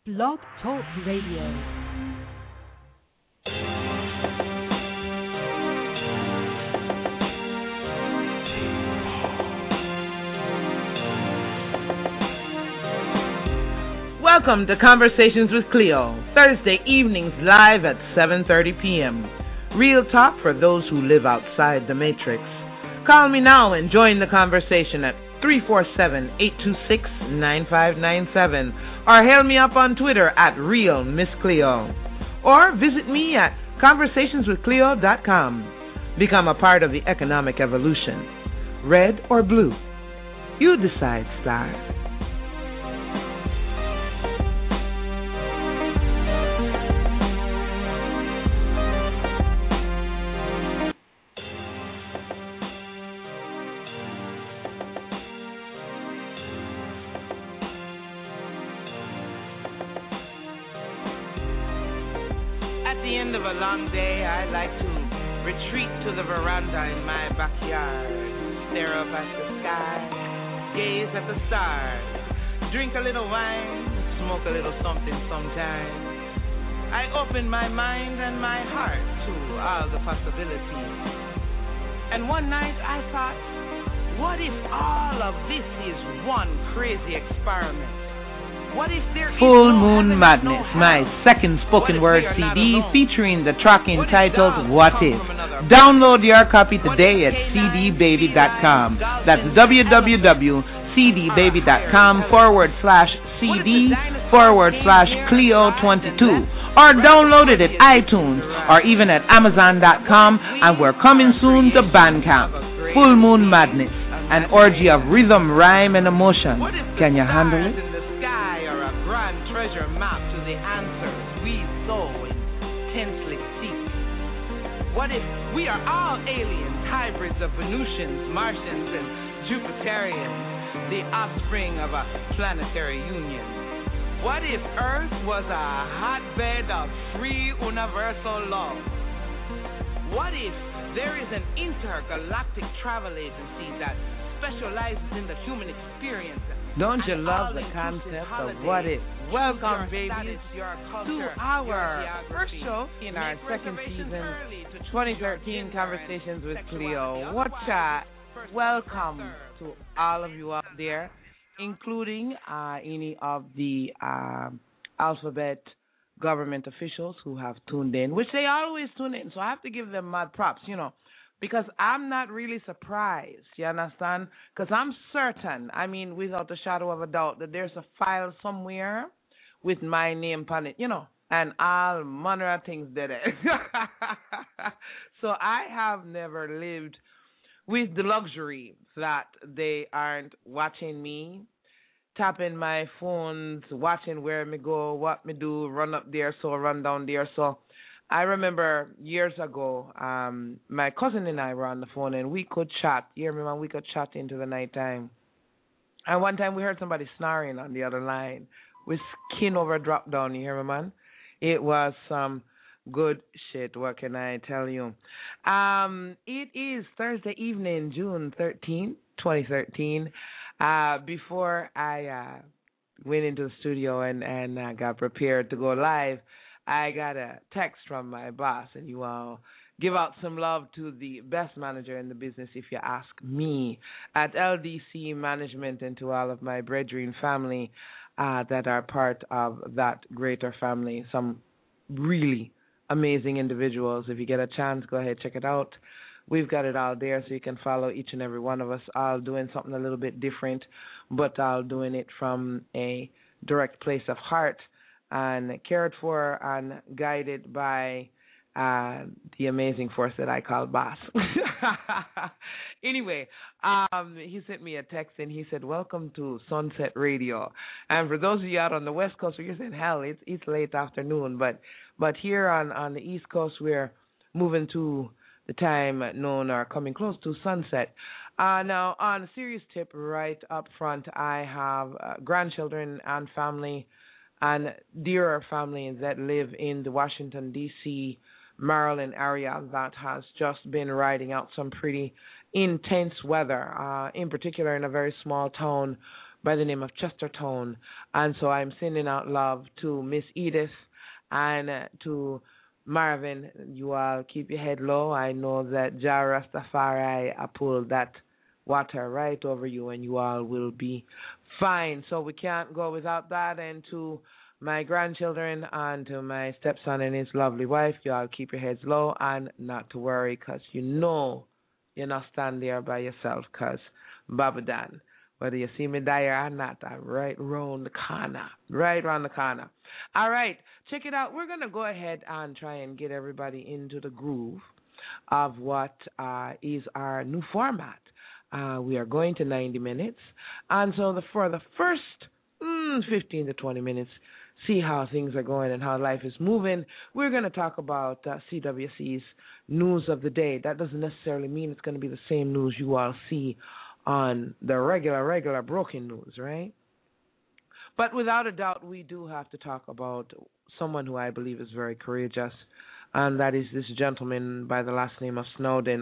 Blog Talk Radio. Welcome to Conversations with Cleo, Thursday evenings live at 7:30 p.m. Real talk for those who live outside the matrix. Call me now and join the conversation at 347-826-9597 or hail me up on Twitter at RealMissCleo or visit me at conversationswithcleo.com. Become a part of the economic evolution. Red or blue? You decide, star. Day, I like to retreat to the veranda in my backyard, stare up at the sky, gaze at the stars, drink a little wine, smoke a little something sometimes. I open my mind and my heart to all the possibilities. And one night I thought, what if all of this is one crazy experiment? Full Moon Madness, my second spoken word CD featuring the track entitled What If. Download your copy today at cdbaby.com. That's www.cdbaby.com/CD/Cleo22. Or download it at iTunes or even at Amazon.com, and we're coming soon to Bandcamp. Full Moon Madness, an orgy of rhythm, rhyme, and emotion. Can you handle it? Treasure map to the answers we so intensely seek. What if we are all aliens, hybrids of Venusians, Martians, and Jupiterians, the offspring of a planetary union? What if Earth was a hotbed of free universal love? What if there is an intergalactic travel agency that specializes in the human experience? Don't you love the concept of what if? Welcome, babies, to our first show in our second season, 2013 Conversations with Cleo. Welcome to all of you out there, including any of the alphabet government officials who have tuned in, which they always tune in, so I have to give them mad props, because I'm not really surprised, you understand? Because I'm certain, without a shadow of a doubt, that there's a file somewhere with my name on it, and all manner of things did it. So I have never lived with the luxury that they aren't watching me, tapping my phones, watching where me go, what me do, run up there, so run down there, so I remember years ago, my cousin and I were on the phone, and we could chat. You remember, we could chat into the nighttime. And one time we heard somebody snoring on the other line with skin over drop down. You hear me, man? It was some good shit. What can I tell you? It is Thursday evening, June 13, 2013. Before I went into the studio and got prepared to go live, I got a text from my boss, and you all give out some love to the best manager in the business, if you ask me, at LDC Management, and to all of my brethren family that are part of that greater family. Some really amazing individuals. If you get a chance, go ahead, check it out. We've got it all there, so you can follow each and every one of us, all doing something a little bit different, but all doing it from a direct place of heart, and cared for and guided by the amazing force that I call boss. Anyway, he sent me a text, and he said, welcome to Sunset Radio. And for those of you out on the West Coast, you're saying, hell, it's late afternoon. But here on the East Coast, we're moving to the time known or coming close to sunset. Now, on a serious tip right up front, I have grandchildren and family and dearer family that live in the Washington, D.C., Maryland area that has just been riding out some pretty intense weather, in particular in a very small town by the name of Chesterton. And so I'm sending out love to Miss Edith and to Marvin. You all keep your head low. I know that Jah Rastafari pulled that water right over you, and you all will be fine. So we can't go without that. And to my grandchildren and to my stepson and his lovely wife, you all keep your heads low and not to worry, because you know you're not stand there by yourself, because Baba Dan, whether you see me there or not, I'm right round the corner. Right round the corner. All right, check it out. We're going to go ahead and try and get everybody into the groove of what is our new format. We are going to 90 minutes. And so for the first 15 to 20 minutes, see how things are going and how life is moving, we're going to talk about CWC's news of the day. That doesn't necessarily mean it's going to be the same news you all see on the regular broken news, right? But without a doubt, we do have to talk about someone who I believe is very courageous, and that is this gentleman by the last name of Snowden.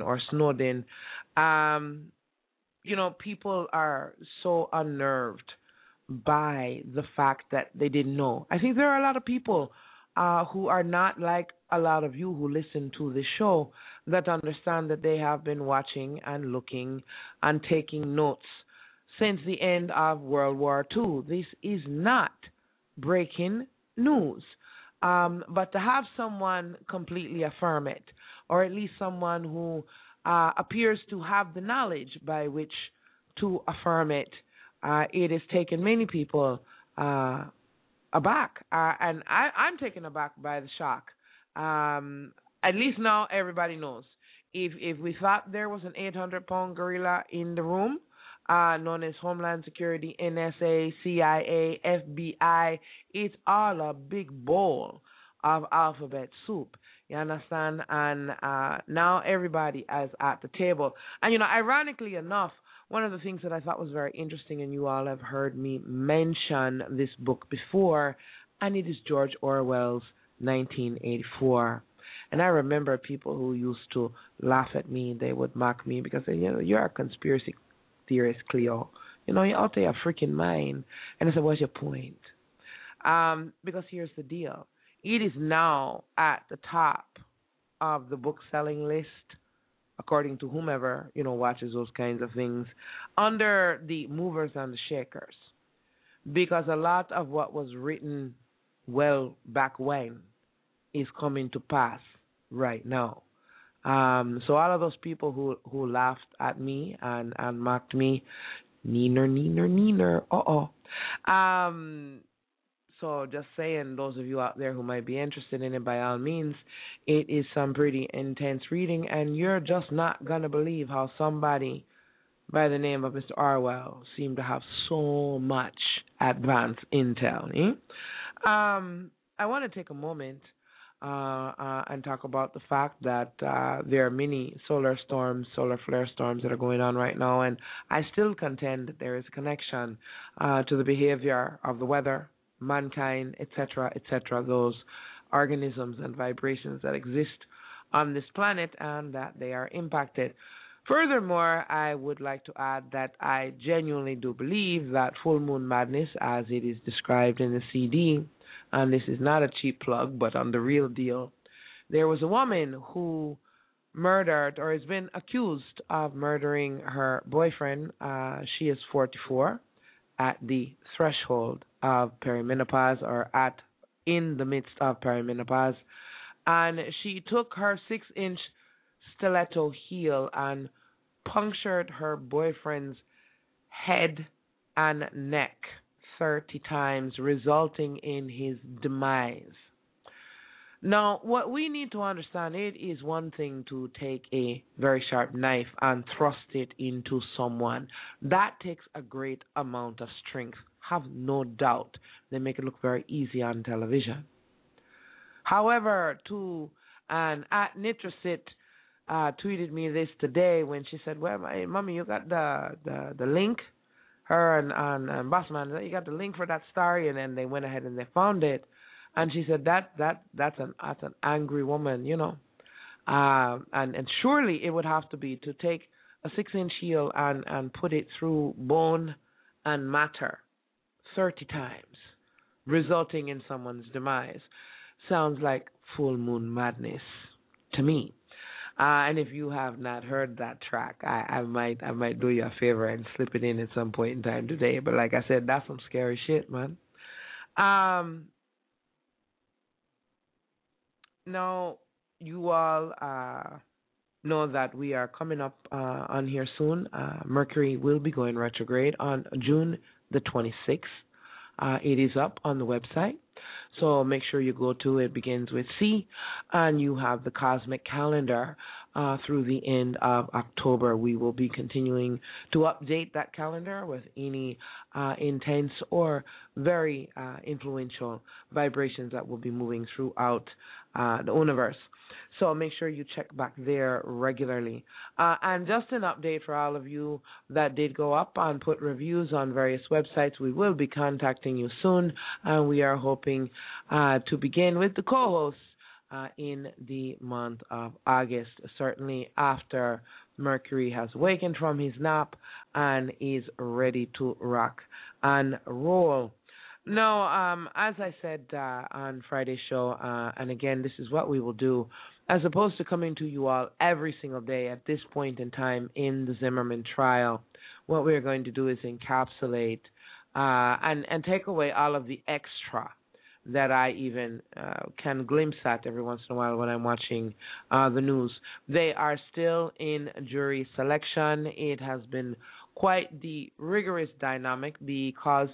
People are so unnerved by the fact that they didn't know. I think there are a lot of people who are not like a lot of you who listen to this show that understand that they have been watching and looking and taking notes since the end of World War II. This is not breaking news. But to have someone completely affirm it, or at least someone who appears to have the knowledge by which to affirm it, it has taken many people aback. And I'm taken aback by the shock. At least now everybody knows. If we thought there was an 800-pound gorilla in the room, known as Homeland Security, NSA, CIA, FBI, it's all a big bowl of alphabet soup. You understand? And now everybody is at the table. And, ironically enough, one of the things that I thought was very interesting, and you all have heard me mention this book before, and it is George Orwell's 1984. And I remember people who used to laugh at me. They would mock me because they, you're a conspiracy theorist, Cleo. You're out there, freaking mind. And I said, what's your point? Because here's the deal. It is now at the top of the book-selling list, according to whomever, watches those kinds of things, under the movers and the shakers. Because a lot of what was written well back when is coming to pass right now. So all of those people who laughed at me and mocked me, neener, so just saying, those of you out there who might be interested in it, by all means, it is some pretty intense reading, and you're just not going to believe how somebody by the name of Mr. Orwell seemed to have so much advanced intel. I want to take a moment and talk about the fact that there are many solar flare storms that are going on right now, and I still contend that there is a connection to the behavior of the weather, mankind, etc., those organisms and vibrations that exist on this planet, and that they are impacted. Furthermore, I would like to add that I genuinely do believe that full moon madness, as it is described in the CD, and this is not a cheap plug, but on the real deal, there was a woman who murdered, or has been accused of murdering, her boyfriend. She is 44, at the threshold of perimenopause, or in the midst of perimenopause, and she took her 6-inch stiletto heel and punctured her boyfriend's head and neck 30 times, resulting in his demise. Now, what we need to understand, it is one thing to take a very sharp knife and thrust it into someone. That takes a great amount of strength. Have no doubt. They make it look very easy on television. However, at Nitrosit tweeted me this today when she said, well, Mommy, you got the link? Her and Bossman, you got the link for that story, and then they went ahead and they found it. And she said that's an angry woman, and surely it would have to be to take a 6-inch heel and put it through bone and matter 30 times, resulting in someone's demise. Sounds like full moon madness to me. And if you have not heard that track, I might do you a favor and slip it in at some point in time today. But like I said, that's some scary shit, man. Now you all know that we are coming up on here soon. Mercury will be going retrograde on June the 26th. It is up on the website, so make sure you go to it. Begins with C, and you have the cosmic calendar through the end of October. We will be continuing to update that calendar with any intense or very influential vibrations that will be moving throughout the universe. So make sure you check back there regularly. And just an update for all of you that did go up and put reviews on various websites. We will be contacting you soon, and we are hoping to begin with the co-hosts in the month of August, certainly after Mercury has awakened from his nap and is ready to rock and roll. Now, as I said on Friday's show, and again, this is what we will do, as opposed to coming to you all every single day at this point in time in the Zimmerman trial, what we're going to do is encapsulate and take away all of the extra that I even can glimpse at every once in a while when I'm watching the news. They are still in jury selection. It has been quite the rigorous dynamic because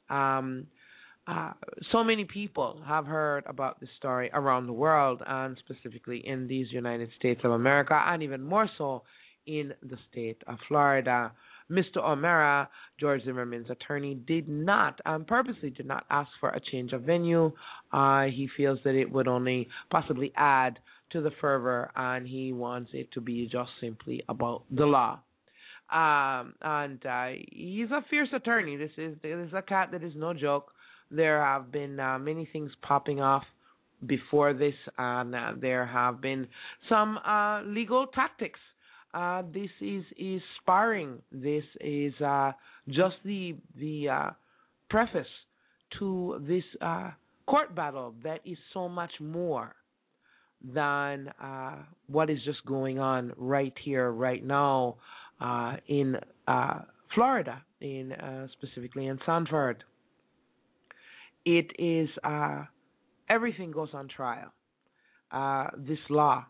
so many people have heard about this story around the world, and specifically in these United States of America, and even more so in the state of Florida. Mr. O'Mara, George Zimmerman's attorney, purposely did not ask for a change of venue. He feels that it would only possibly add to the fervor, and he wants it to be just simply about the law. And he's a fierce attorney. This is a cat that is no joke. There have been many things popping off before this, and there have been some legal tactics. This is sparring. This is just the preface to this court battle that is so much more than what is just going on right here, right now in Florida, specifically in Sanford. It is everything goes on trial. This law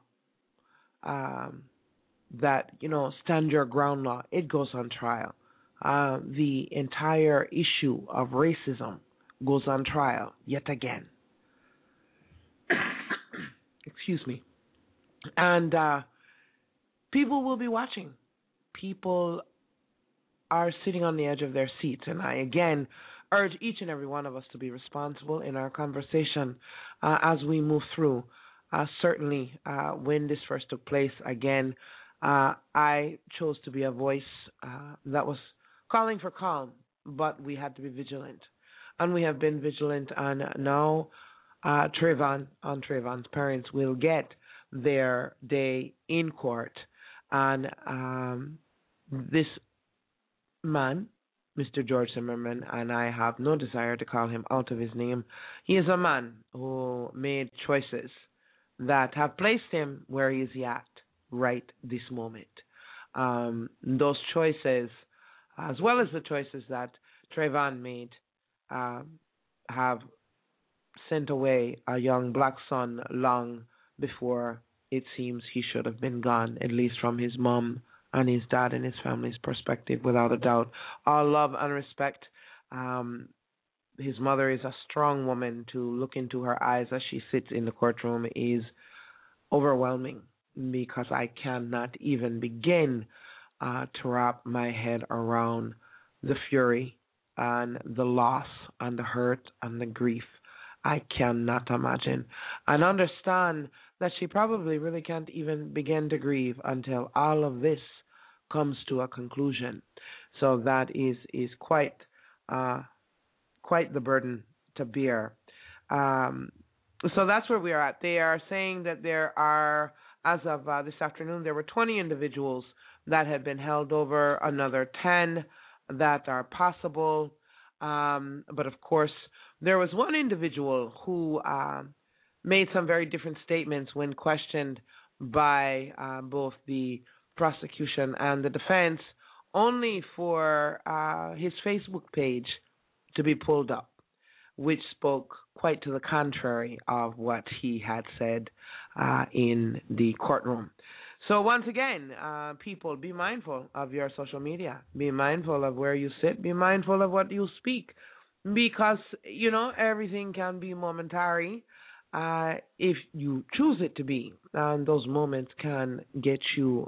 that, stand your ground law, it goes on trial. The entire issue of racism goes on trial yet again. Excuse me. And people will be watching. People are sitting on the edge of their seats. And I, again, urge each and every one of us to be responsible in our conversation as we move through. Certainly, when this first took place, again, I chose to be a voice that was calling for calm, but we had to be vigilant. And we have been vigilant, and now Trayvon's parents will get their day in court. And this man, Mr. George Zimmerman, and I have no desire to call him out of his name, he is a man who made choices that have placed him where he is at right this moment. Those choices, as well as the choices that Trayvon made, have sent away a young black son long before it seems he should have been gone, at least from his mom and his dad and his family's perspective, without a doubt. All love and respect. His mother is a strong woman. To look into her eyes as she sits in the courtroom is overwhelming, because I cannot even begin to wrap my head around the fury and the loss and the hurt and the grief. I cannot imagine and understand that she probably really can't even begin to grieve until all of this comes to a conclusion. So that is quite the burden to bear. So that's where we are at. They are saying that there are, as of this afternoon, there were 20 individuals that had been held over, another 10 that are possible. But of course, there was one individual who made some very different statements when questioned by both the prosecution and the defense, only for his Facebook page to be pulled up, which spoke quite to the contrary of what he had said in the courtroom. So once again, people, be mindful of your social media. Be mindful of where you sit. Be mindful of what you speak, because, you know, everything can be momentary if you choose it to be. And those moments can get you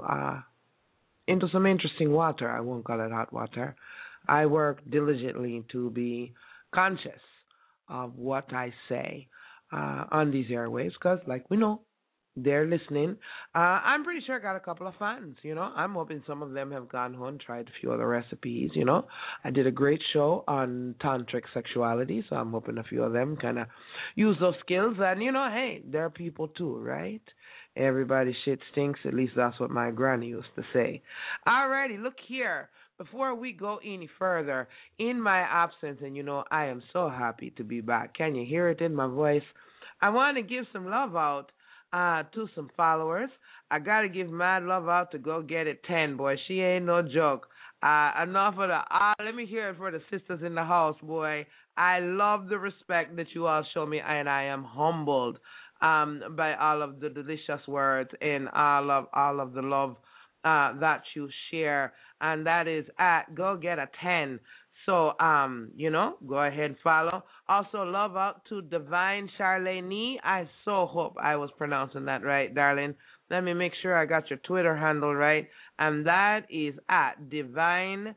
into some interesting water. I won't call it hot water. I work diligently to be conscious of what I say on these airwaves, because, like we know, they're listening. I'm pretty sure I got a couple of fans, you know. I'm hoping some of them have gone home, tried a few other recipes, you know. I did a great show on tantric sexuality, so I'm hoping a few of them kind of use those skills. And, you know, hey, they're people too, right? Everybody's shit stinks. At least that's what my granny used to say. Alrighty, look here. Before we go any further, in my absence, and, you know, I am so happy to be back. Can you hear it in my voice? I want to give some love out to some followers. I gotta give mad love out to Go Get It 10, boy. She ain't no joke. Enough of the let me hear it for the sisters in the house, boy. I love the respect that you all show me, and I am humbled by all of the delicious words and all of the love that you share, and that is at Go Get a 10. So, you know, go ahead and follow. Also, love out to Divine Charlene. I so hope I was pronouncing that right, darling. Let me make sure I got your Twitter handle right. And that is at Divine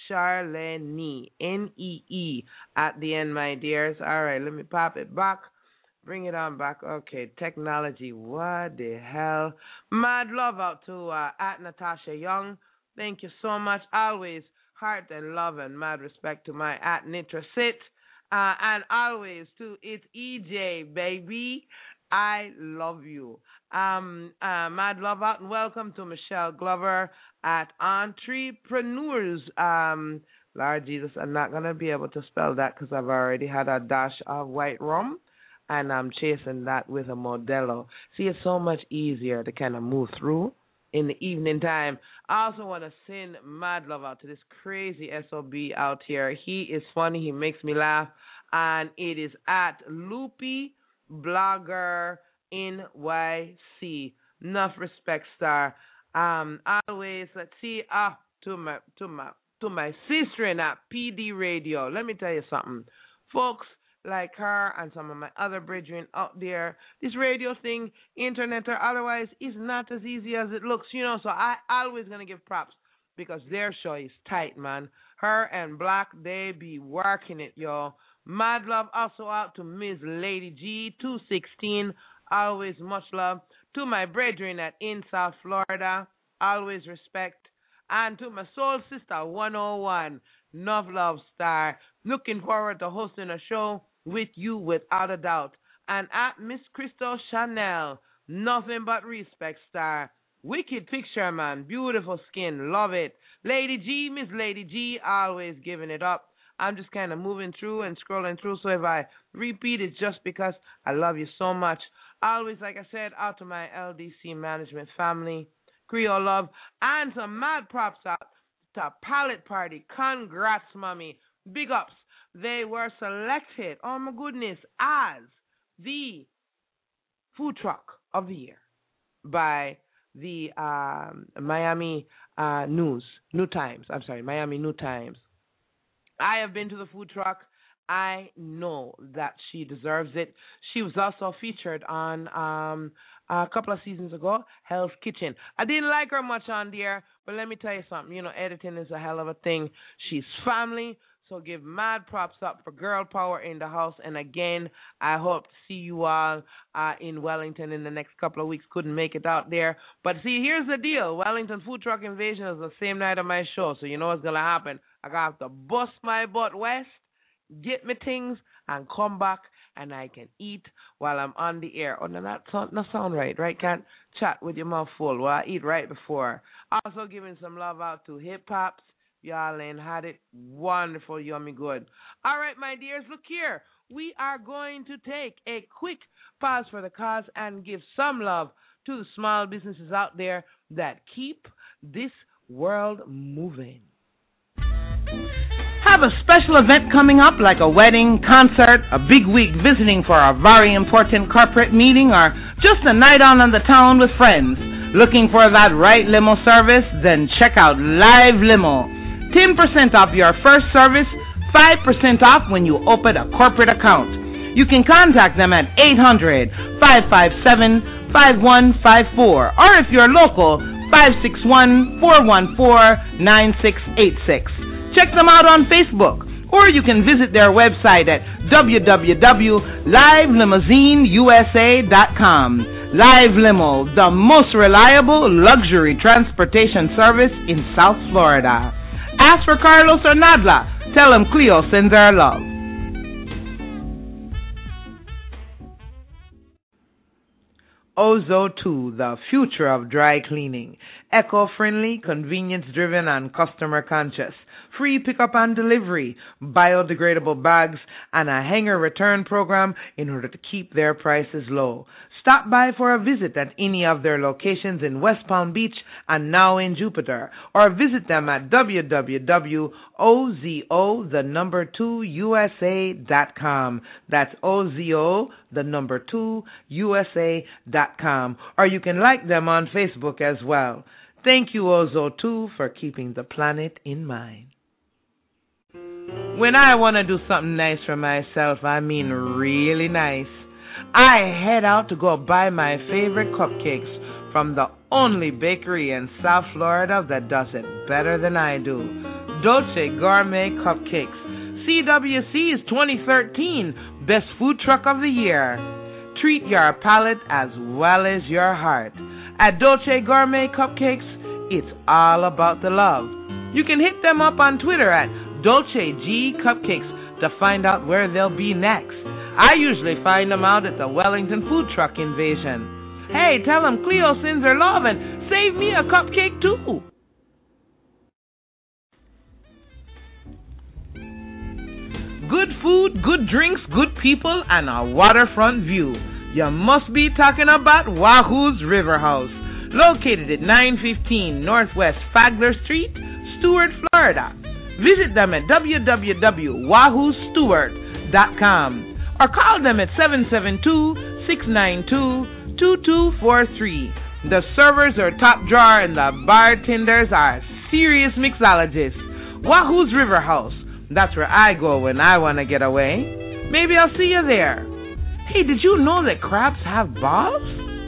Charlene, N-E-E, at the end, my dears. All right, let me pop it back. Bring it on back. Okay, technology, what the hell? Mad love out to at Natasha Young. Thank you so much. Always heart and love and mad respect to my at Nitra Sit. And always to it's EJ, baby. I love you. Mad love out and welcome to Michelle Glover at Entrepreneurs. Lord Jesus, I'm not going to be able to spell that because I've already had a dash of white rum, and I'm chasing that with a Modelo. See, it's so much easier to kind of move through in the evening time. I also want to send mad love out to this crazy SOB out here. He is funny. He makes me laugh. And it is at Loopy Blogger NYC. Enough respect, star. Always, let's see, to my sister in at PD Radio. Let me tell you something. Folks like her and some of my other brethren out there, this radio thing, internet or otherwise, is not as easy as it looks, you know. So I always going to give props because their show is tight, man. Her and Black, they be working it, yo. Mad love also out to Ms. Lady G, 216. Always much love. To my brethren at in South Florida, always respect. And to my soul sister, 101, enough love, star. Looking forward to hosting a show with you without a doubt. And at Miss Crystal Chanel, nothing but respect, star. Wicked picture, man. Beautiful skin. Love it. Lady G, Miss Lady G, always giving it up. I'm just kind of moving through and scrolling through, so if I repeat, it's just because I love you so much. Always, like I said, out to my LDC management family, Creole love, and some mad props out to Palette Party. Congrats, mommy. Big ups. They were selected, oh my goodness, as the food truck of the year by the Miami New Times. I have been to the food truck. I know that she deserves it. She was also featured on a couple of seasons ago, Hell's Kitchen. I didn't like her much on there, but let me tell you something. You know, editing is a hell of a thing. She's family, so give mad props up for girl power in the house. And again, I hope to see you all in Wellington in the next couple of weeks. Couldn't make it out there. But see, here's the deal. Wellington Food Truck Invasion is the same night of my show, so you know what's going to happen. I'm going to have to bust my butt west, get me things, and come back, and I can eat while I'm on the air. Oh, no, that sound right? Can't chat with your mouth full. Well, I eat right before. Also giving some love out to Hip Hops, Y'all ain't had it. Wonderful, yummy good. All right, my dears, look here. We are going to take a quick pause for the cause and give some love to the small businesses out there that keep this world moving. Have a special event coming up like a wedding, concert, a big week visiting for a very important corporate meeting, or just a night out on the town with friends. Looking for that right limo service? Then check out Live Limo. 10% off your first service, 5% off when you open a corporate account. You can contact them at 800-557-5154, or if you're local, 561-414-9686. Check them out on Facebook, or you can visit their website at www.livelimousineusa.com. Live Limo, the most reliable luxury transportation service in South Florida. Ask for Carlos or Nadla. Tell them Cleo sends her love. Ozo2, the future of dry cleaning. Eco-friendly, convenience-driven, and customer-conscious. Free pickup and delivery, biodegradable bags, and a hanger return program in order to keep their prices low. Stop by for a visit at any of their locations in West Palm Beach and now in Jupiter, or visit them at www.ozo2usa.com. That's ozo2usa.com, or you can like them on Facebook as well. Thank you, Ozo2, for keeping the planet in mind. When I want to do something nice for myself, I mean really nice, I head out to go buy my favorite cupcakes from the only bakery in South Florida that does it better than I do. Dolce Gourmet Cupcakes, CWC's 2013 Best Food Truck of the Year. Treat your palate as well as your heart. At Dolce Gourmet Cupcakes, it's all about the love. You can hit them up on Twitter at Dolce G Cupcakes to find out where they'll be next. I usually find them out at the Wellington Food Truck Invasion. Hey, tell them Cleo sends her love and save me a cupcake too. Good food, good drinks, good people, and a waterfront view. You must be talking about Wahoo's River House, located at 915 Northwest Fagler Street, Stuart, Florida. Visit them at www.wahoostewart.com or call them at 772-692-2243. The servers are top drawer and the bartenders are serious mixologists. Wahoo's River House. That's where I go when I want to get away. Maybe I'll see you there. Hey, did you know that crabs have balls?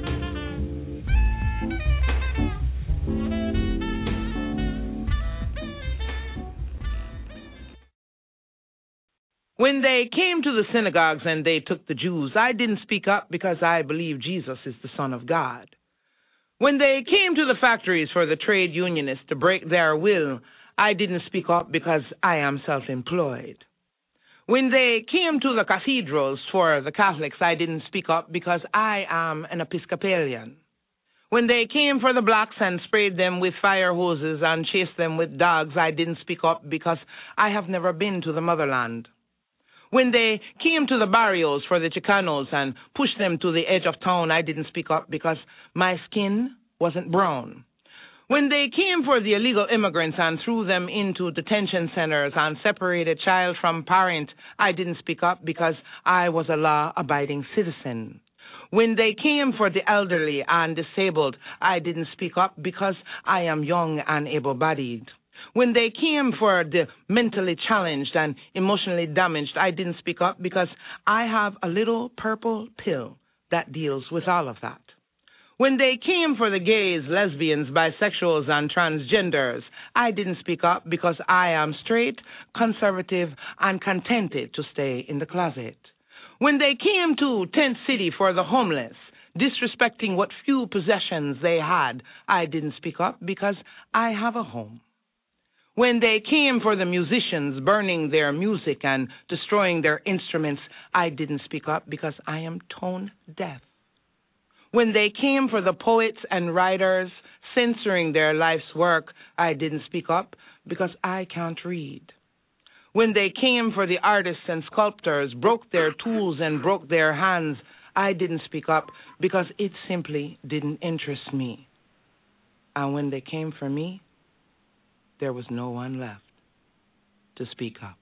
When they came to the synagogues and they took the Jews, I didn't speak up because I believe Jesus is the Son of God. When they came to the factories for the trade unionists to break their will, I didn't speak up because I am self-employed. When they came to the cathedrals for the Catholics, I didn't speak up because I am an Episcopalian. When they came for the blacks and sprayed them with fire hoses and chased them with dogs, I didn't speak up because I have never been to the motherland. When they came to the barrios for the Chicanos and pushed them to the edge of town, I didn't speak up because my skin wasn't brown. When they came for the illegal immigrants and threw them into detention centers and separated child from parent, I didn't speak up because I was a law-abiding citizen. When they came for the elderly and disabled, I didn't speak up because I am young and able-bodied. When they came for the mentally challenged and emotionally damaged, I didn't speak up because I have a little purple pill that deals with all of that. When they came for the gays, lesbians, bisexuals, and transgenders, I didn't speak up because I am straight, conservative, and contented to stay in the closet. When they came to Tent City for the homeless, disrespecting what few possessions they had, I didn't speak up because I have a home. When they came for the musicians burning their music and destroying their instruments, I didn't speak up because I am tone deaf. When they came for the poets and writers censoring their life's work, I didn't speak up because I can't read. When they came for the artists and sculptors, broke their tools and broke their hands, I didn't speak up because it simply didn't interest me. And when they came for me, there was no one left to speak up.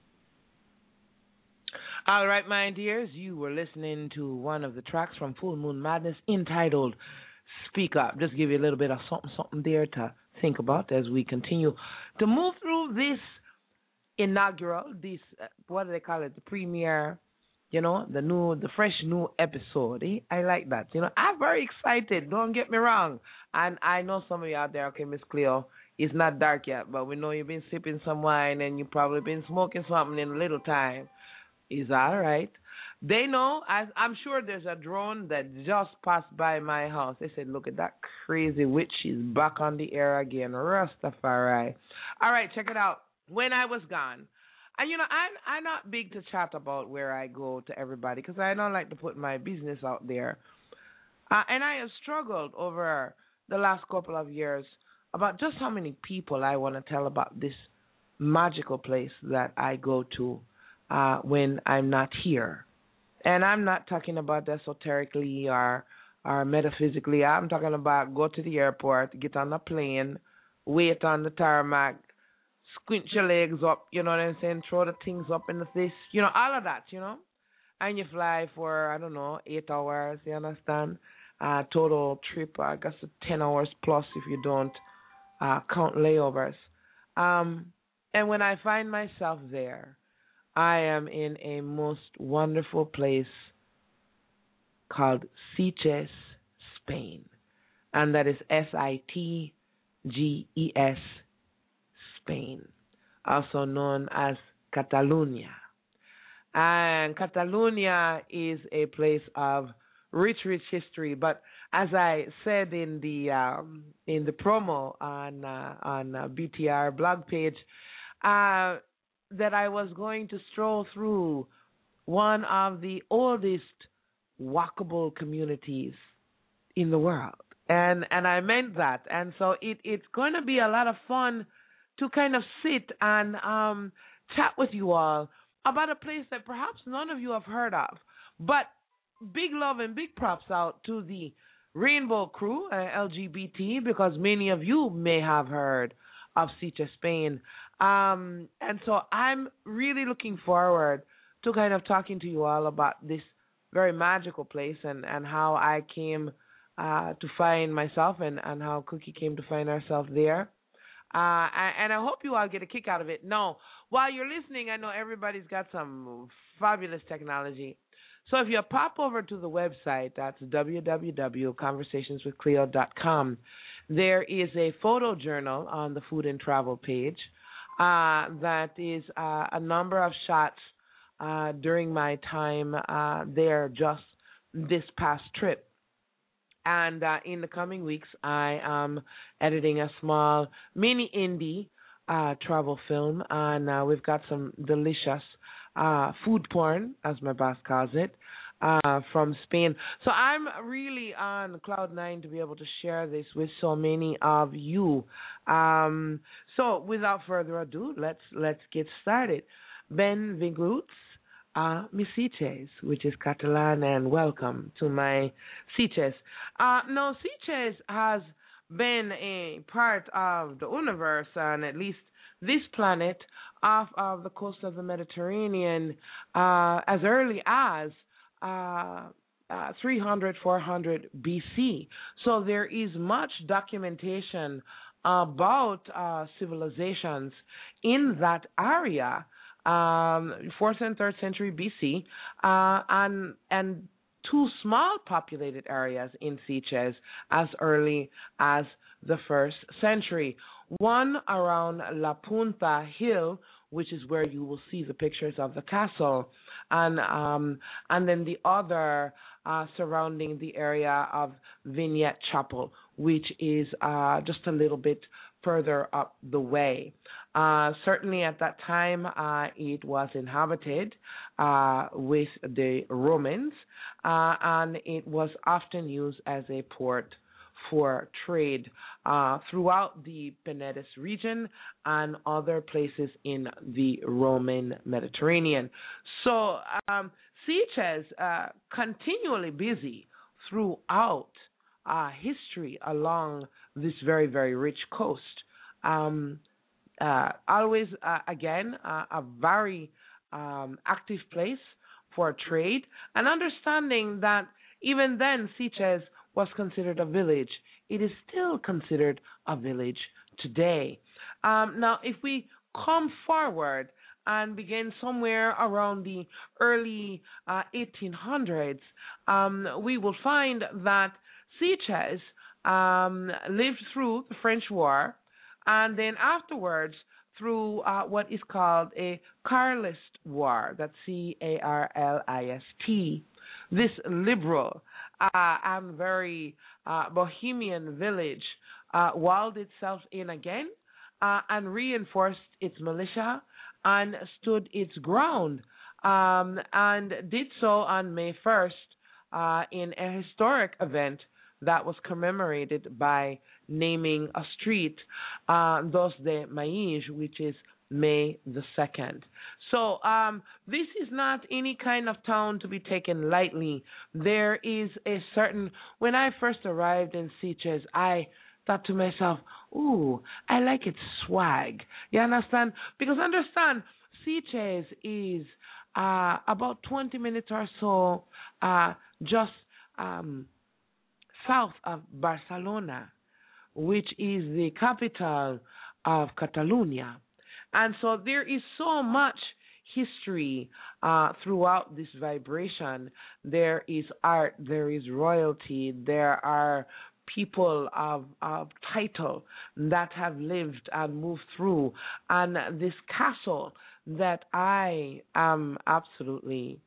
All right, my dears, you were listening to one of the tracks from Full Moon Madness entitled Speak Up. Just give you a little bit of something there to think about as we continue to move through this inaugural, what do they call it, the premiere, the fresh new episode. I like that. I'm very excited. Don't get me wrong. And I know some of you out there, okay, Miss Cleo, it's not dark yet, but we know you've been sipping some wine and you've probably been smoking something in a little time. Is all right. They know, I'm sure there's a drone that just passed by my house. They said, look at that crazy witch. She's back on the air again. Rastafari. All right, check it out. When I was gone. And, I'm not big to chat about where I go to everybody because I don't like to put my business out there. And I have struggled over the last couple of years about just how many people I want to tell about this magical place that I go to when I'm not here. And I'm not talking about esoterically or metaphysically. I'm talking about go to the airport, get on a plane, wait on the tarmac, squint your legs up, you know what I'm saying, throw the things up in the face, all of that, And you fly for, 8 hours, you understand? Total trip, I guess 10 hours plus if you don't count layovers. And when I find myself there, I am in a most wonderful place called Sitges, Spain. And that is Sitges, Spain, also known as Catalonia. And Catalonia is a place of rich history. But as I said in the promo on BTR blog page, that I was going to stroll through one of the oldest walkable communities in the world. And I meant that. And so it's going to be a lot of fun to kind of sit and chat with you all about a place that perhaps none of you have heard of. But big love and big props out to the Rainbow Crew, LGBT, because many of you may have heard of Sitges, Spain. And so I'm really looking forward to kind of talking to you all about this very magical place and how I came to find myself and how Cookie came to find herself there. And I hope you all get a kick out of it. Now, while you're listening, I know everybody's got some fabulous technology. So if you pop over to the website, that's www.conversationswithcleo.com, there is a photo journal on the food and travel page that is a number of shots during my time there just this past trip. And in the coming weeks, I am editing a small mini indie travel film, and we've got some delicious food porn, as my boss calls it, from Spain. So I'm really on cloud nine to be able to share this with so many of you. So without further ado, let's get started. Benvinguts a mis Sitges, which is Catalan, and welcome to my Sitges. Now, Sitges has been a part of the universe, and at least this planet, off of the coast of the Mediterranean as early as 300, 400 BC. So there is much documentation about civilizations in that area, 4th and 3rd century BC, and two small populated areas in Sitges as early as the 1st century. One around La Punta Hill, which is where you will see the pictures of the castle, and then the other surrounding the area of Vignette Chapel, which is just a little bit further up the way. Certainly at that time, it was inhabited with the Romans, and it was often used as a port for trade throughout the Penedes region and other places in the Roman Mediterranean. So Sitges continually busy throughout history along this very, very rich coast. Always, again, a very active place for trade, and understanding that even then Sitges was considered a village. It is still considered a village today. Now, if we come forward and begin somewhere around the early 1800s, we will find that Sitges lived through the French War, and then afterwards through what is called a Carlist War, that's Carlist. This liberal and very bohemian village walled itself in again and reinforced its militia and stood its ground, and did so on May 1st in a historic event that was commemorated by naming a street, Dos de Maíz, which is May the 2nd. So this is not any kind of town to be taken lightly. There is a certain, when I first arrived in Sitges, I thought to myself, ooh, I like its swag. You understand? Because understand, Sitges is about 20 minutes or so just south of Barcelona, which is the capital of Catalonia. And so there is so much history throughout this vibration. There is art, there is royalty, there are people of title that have lived and moved through. And this castle that I am absolutely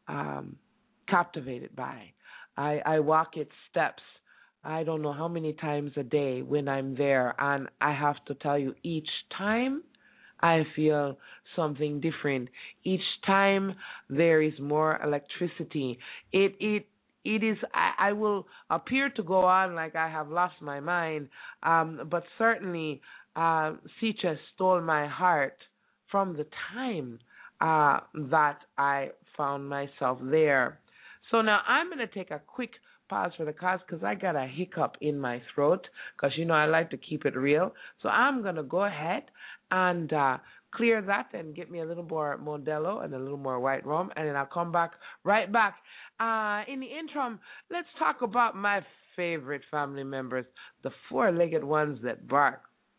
captivated by. I walk its steps, I don't know how many times a day when I'm there, and I have to tell you, each time I feel something different. Each time there is more electricity. It is. I will appear to go on like I have lost my mind, but certainly Sitges stole my heart from the time that I found myself there. So now I'm going to take a quick pause for the cause because I got a hiccup in my throat because, you know, I like to keep it real. So I'm going to go ahead and clear that and get me a little more Modelo and a little more white rum, and then I'll come back right back. In the interim, let's talk about my favorite family members, the four-legged ones that bark.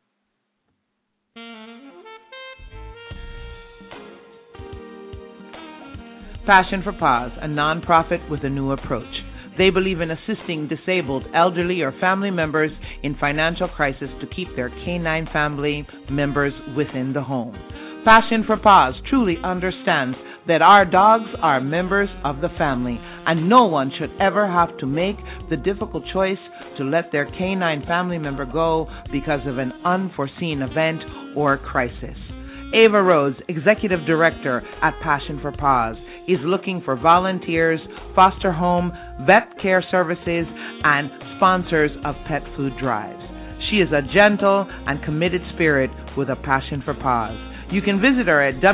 Passion for Paws, a nonprofit with a new approach. They believe in assisting disabled, elderly, or family members in financial crisis to keep their canine family members within the home. Passion for Paws truly understands that our dogs are members of the family, and no one should ever have to make the difficult choice to let their canine family member go because of an unforeseen event or crisis. Ava Rhodes, Executive Director at Passion for Paws, is looking for volunteers, foster home, vet care services, and sponsors of pet food drives. She is a gentle and committed spirit with a passion for paws. You can visit her at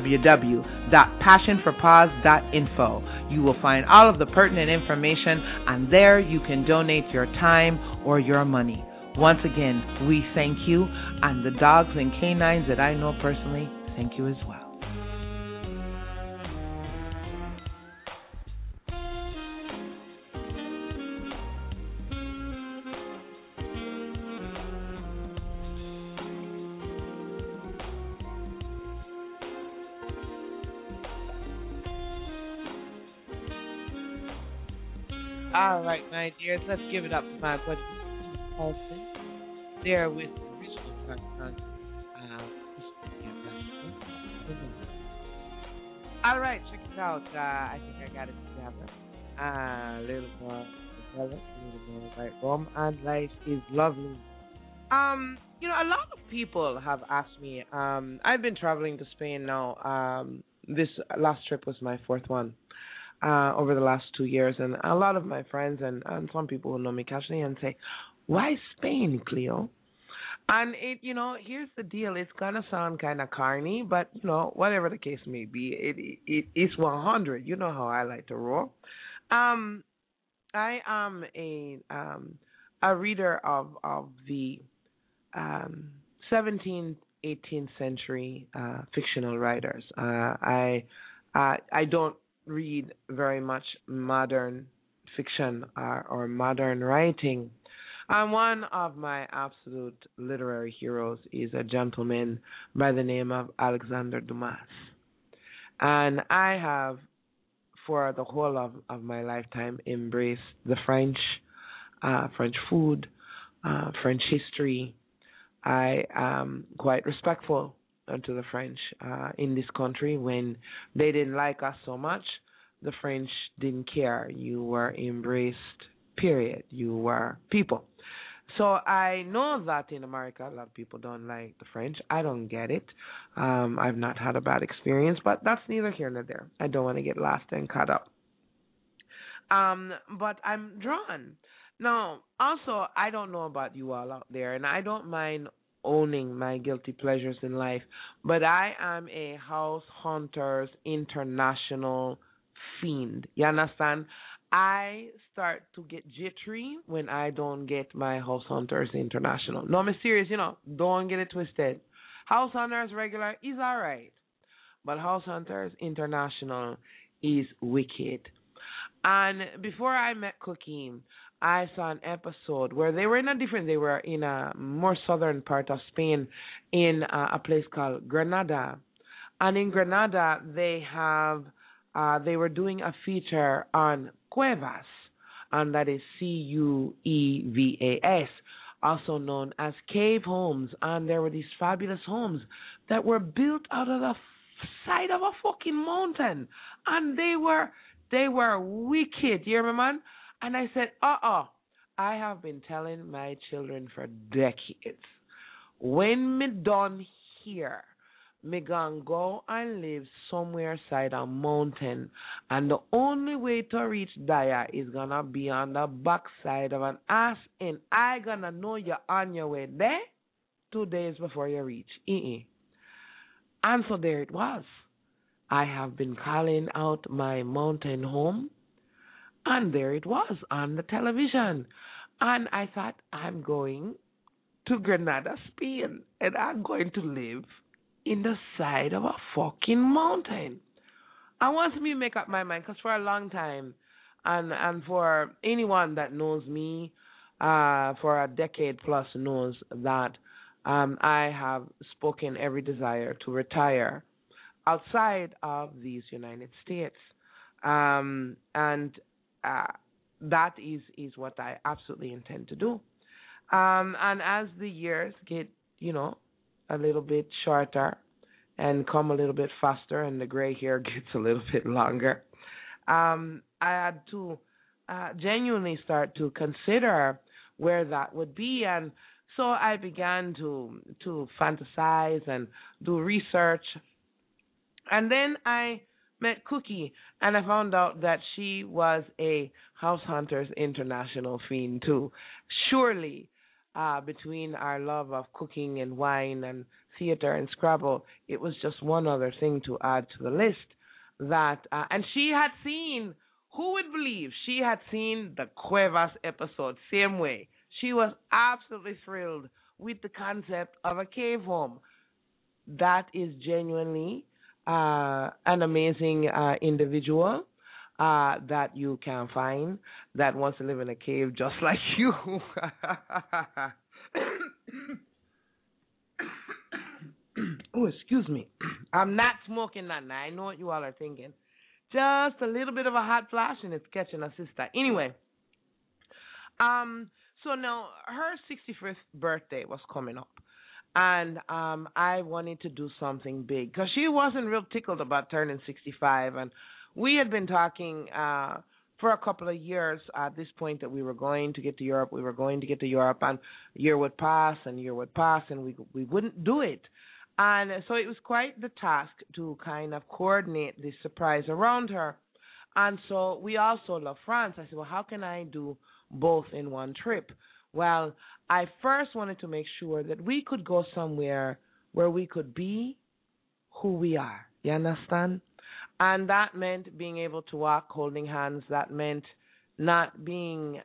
www.passionforpaws.info. You will find all of the pertinent information, and there you can donate your time or your money. Once again, we thank you, and the dogs and canines that I know personally thank you as well. All right, my dears, let's give it up for my buddy Paulson. There with the original partner. All right, check it out. I think I got it together. A little more color, a little more white rum, and life is lovely. A lot of people have asked me. I've been traveling to Spain now. This last trip was my fourth one over the last 2 years, and a lot of my friends and some people who know me casually and say, "Why Spain, Cleo?" And here's the deal. It's gonna sound kind of carny, but whatever the case may be, it is 100. You know how I like to roll. Um, I am a reader of the 17th, 18th century fictional writers. I don't read very much modern fiction or modern writing. One of my absolute literary heroes is a gentleman by the name of Alexander Dumas. And I have, for the whole of my lifetime, embraced the French, French food, French history. I am quite respectful to the French in this country. When they didn't like us so much, the French didn't care. You were embraced, period. You were people. So I know that in America, a lot of people don't like the French. I don't get it. I've not had a bad experience, but that's neither here nor there. I don't want to get lost and caught up. But I'm drawn. Now, also, I don't know about you all out there, and I don't mind owning my guilty pleasures in life, but I am a House Hunters International fiend. You understand? I start to get jittery when I don't get my House Hunters International. No, I'm serious, don't get it twisted. House Hunters regular is all right, but House Hunters International is wicked. And before I met Cookie, I saw an episode where they were in a more southern part of Spain in a place called Granada. And in Granada, they were doing a feature on cuevas, and that is Cuevas, also known as cave homes. And there were these fabulous homes that were built out of the side of a fucking mountain, and they were wicked. You hear me, man? And I said, I have been telling my children for decades, when me done here, me gonna go and live somewhere side a mountain, and the only way to reach Daya is gonna be on the backside of an ass, and I gonna know you're on your way there 2 days before you reach. And so there it was. I have been calling out my mountain home, and there it was on the television. And I thought, I'm going to Granada, Spain, and I'm going to live in the side of a fucking mountain. I want me to make up my mind, because for a long time, and for anyone that knows me for a decade plus knows that I have spoken every desire to retire outside of these United States. And that is what I absolutely intend to do. And as the years get, a little bit shorter and come a little bit faster, and the gray hair gets a little bit longer, I had to genuinely start to consider where that would be. And so I began to fantasize and do research. And then I met Cookie, and I found out that she was a House Hunters International fiend too. Surely, between our love of cooking and wine and theater and Scrabble, it was just one other thing to add to the list. And she had seen, who would believe, she had seen the Cuevas episode same way. She was absolutely thrilled with the concept of a cave home. That is genuinely an amazing individual that you can find that wants to live in a cave just like you. Oh, excuse me. I'm not smoking that now. I know what you all are thinking. Just a little bit of a hot flash and it's catching a sister. Anyway, so now her 65th birthday was coming up. And I wanted to do something big because she wasn't real tickled about turning 65. And we had been talking for a couple of years at this point that we were going to get to Europe. We were going to get to Europe, and year would pass, and we wouldn't do it. And so it was quite the task to kind of coordinate this surprise around her. And so we also love France. I said, well, how can I do both in one trip? Well, I first wanted to make sure that we could go somewhere where we could be who we are. You understand? And that meant being able to walk holding hands. That meant not being,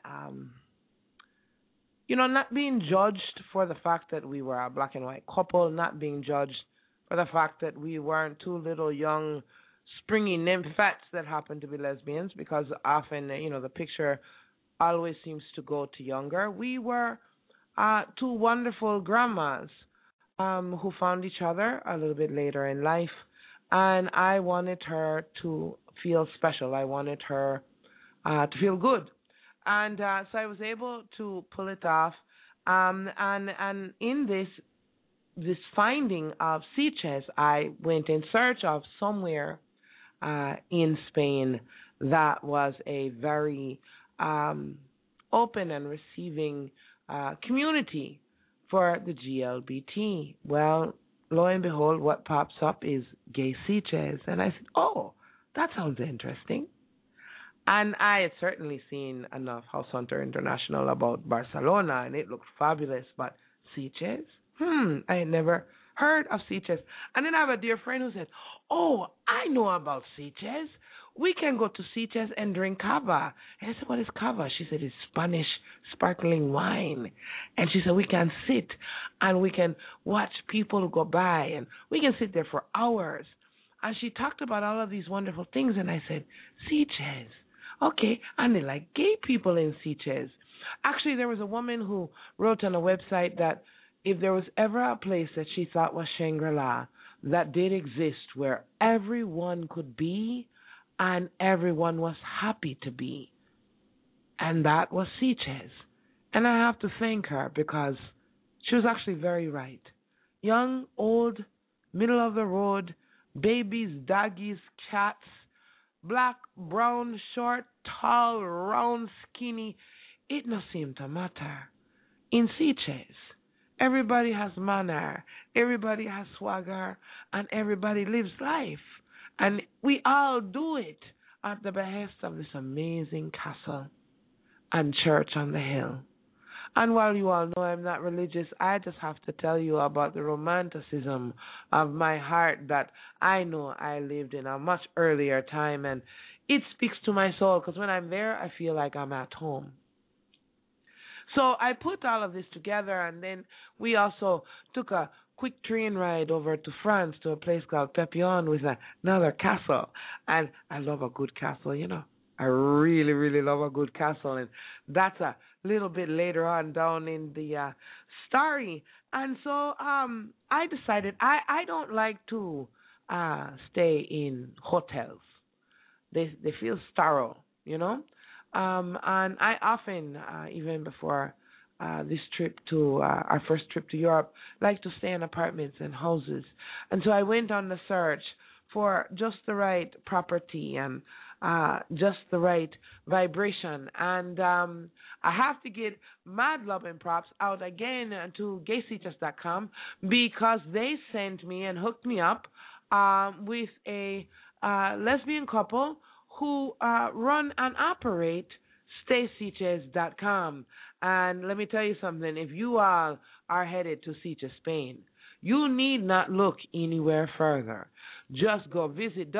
not being judged for the fact that we were a black and white couple, not being judged for the fact that we weren't two little young springy nymphettes that happened to be lesbians, because often, the picture always seems to go to younger. We were two wonderful grandmas who found each other a little bit later in life, and I wanted her to feel special. I wanted her to feel good. And so I was able to pull it off. And in this finding of Sitges, I went in search of somewhere in Spain that was a very open and receiving community for the GLBT. Well, lo and behold, what pops up is Gay Sitges. And I said, oh, that sounds interesting. And I had certainly seen enough House Hunter International about Barcelona, and it looked fabulous. But Sitges? I had never heard of Sitges. And then I have a dear friend who said, oh, I know about Sitges. We can go to Sitges and drink cava. And I said, what is cava? She said, it's Spanish sparkling wine. And she said, we can sit and we can watch people go by, and we can sit there for hours. And she talked about all of these wonderful things, and I said, Sitges. Okay, and they like gay people in Sitges. Actually, there was a woman who wrote on a website that if there was ever a place that she thought was Shangri-La that did exist, where everyone could be and everyone was happy to be, and that was Sitges. And I have to thank her, because she was actually very right. Young, old, middle of the road, babies, doggies, cats, black, brown, short, tall, round, skinny, it no seem to matter. In Sitges, everybody has manner, everybody has swagger, and everybody lives life. And we all do it at the behest of this amazing castle and church on the hill. And while you all know I'm not religious, I just have to tell you about the romanticism of my heart that I know I lived in a much earlier time, and it speaks to my soul, because when I'm there, I feel like I'm at home. So I put all of this together, and then we also took a quick train ride over to France to a place called Pepillon with another castle. And I love a good castle, I really, really love a good castle. And that's a little bit later on down in the story. And so I decided I don't like to stay in hotels. They feel sterile, And I often, even before this trip to our first trip to Europe, like to stay in apartments and houses. And so I went on the search for just the right property and just the right vibration. And I have to get mad love and props out again to GaySitges.com, because they sent me and hooked me up with a lesbian couple who run and operate StaySitges.com. And let me tell you something, if you all are headed to Sitges, Spain, you need not look anywhere further. Just go visit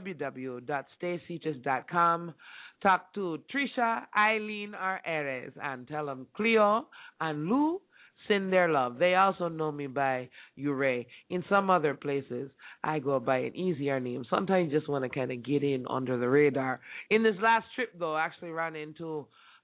www.staysitges.com, talk to Trisha, Eileen, or Erez, and tell them Cleo and Lou send their love. They also know me by Ure. In some other places, I go by an easier name. Sometimes you just want to kind of get in under the radar. In this last trip, though, I actually ran into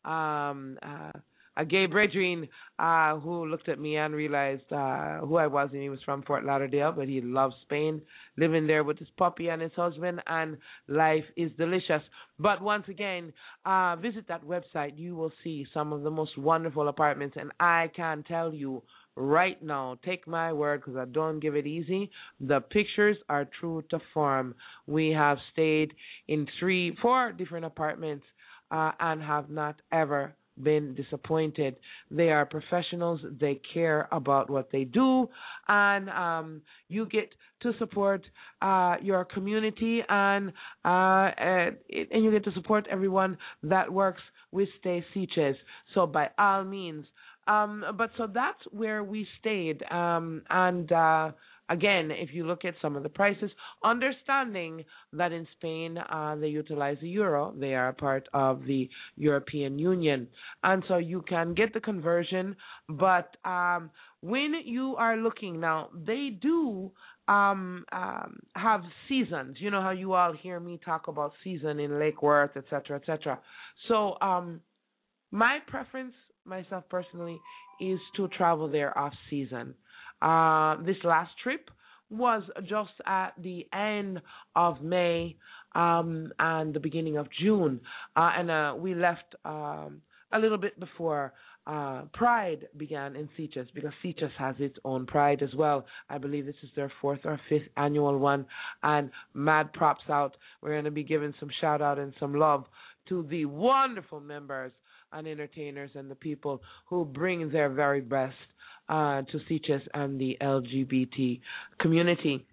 a gay brethren who looked at me and realized who I was, and he was from Fort Lauderdale, but he loves Spain, living there with his puppy and his husband, and life is delicious. But once again, visit that website. You will see some of the most wonderful apartments, and I can tell you right now, take my word, because I don't give it easy, the pictures are true to form. We have stayed in 4 different apartments and have not ever been disappointed. They are professionals. They care about what they do, and you get to support your community, and you get to support everyone that works with Stay Seaches. So by all means, but so that's where we stayed, and again, if you look at some of the prices, understanding that in Spain they utilize the euro, they are part of the European Union, and so you can get the conversion. But when you are looking now, they do have seasons. You know how you all hear me talk about season in Lake Worth, etc., etc. So my preference, myself personally, is to travel there off season. This last trip was just at the end of May and the beginning of June, and we left a little bit before Pride began in Seaches, because Seaches has its own Pride as well. I believe this is their 4th or 5th annual one, and mad props out. We're going to be giving some shout out and some love to the wonderful members and entertainers and the people who bring their very best to Seaches and the LGBT community.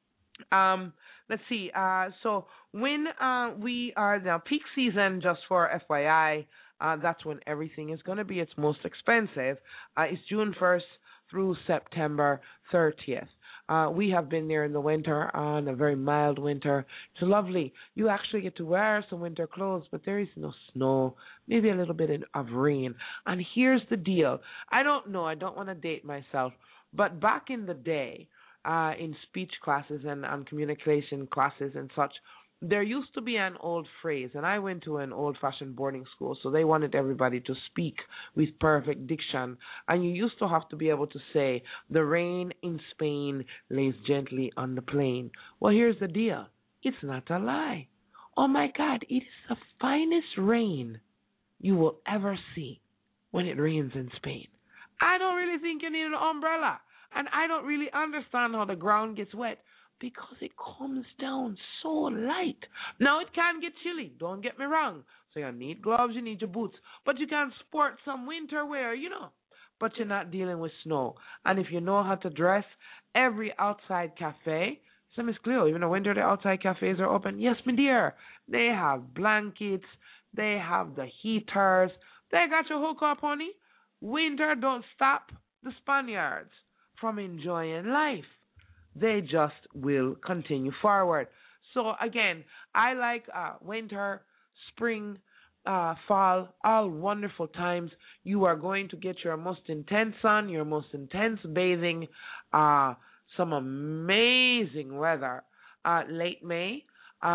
Let's see. So when we are now peak season, just for FYI, that's when everything is going to be its most expensive. It's June 1st through September 30th. We have been there in the winter, on a very mild winter. It's lovely. You actually get to wear some winter clothes, but there is no snow, maybe a little bit of rain. And here's the deal. I don't know. I don't want to date myself, but back in the day, in speech classes and communication classes and such, there used to be an old phrase, and I went to an old-fashioned boarding school, so they wanted everybody to speak with perfect diction, and you used to have to be able to say, the rain in Spain lays gently on the plain. Well, here's the deal. It's not a lie. Oh, my God, it is the finest rain you will ever see when it rains in Spain. I don't really think you need an umbrella, and I don't really understand how the ground gets wet, because it comes down so light. Now, it can get chilly, don't get me wrong. So you need gloves, you need your boots. But you can sport some winter wear, you know. But you're not dealing with snow. And if you know how to dress, every outside cafe, so Miss Cleo, even in winter, the outside cafes are open. Yes, my dear. They have blankets. They have the heaters. They got your hook up, honey. Winter don't stop the Spaniards from enjoying life. They just will continue forward. So, again, I like winter, spring, fall, all wonderful times. You are going to get your most intense sun, your most intense bathing, some amazing weather late May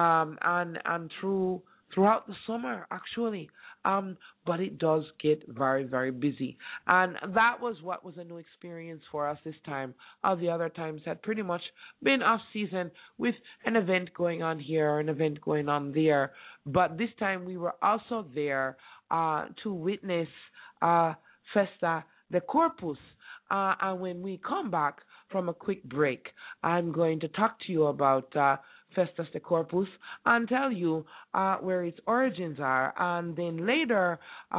and throughout the summer, actually. But it does get very, very busy. And that was what was a new experience for us this time. All the other times had pretty much been off-season with an event going on here or an event going on there. But this time we were also there to witness Festa de Corpus. And when we come back from a quick break, I'm going to talk to you about Festas de Corpus and tell you where its origins are, and then later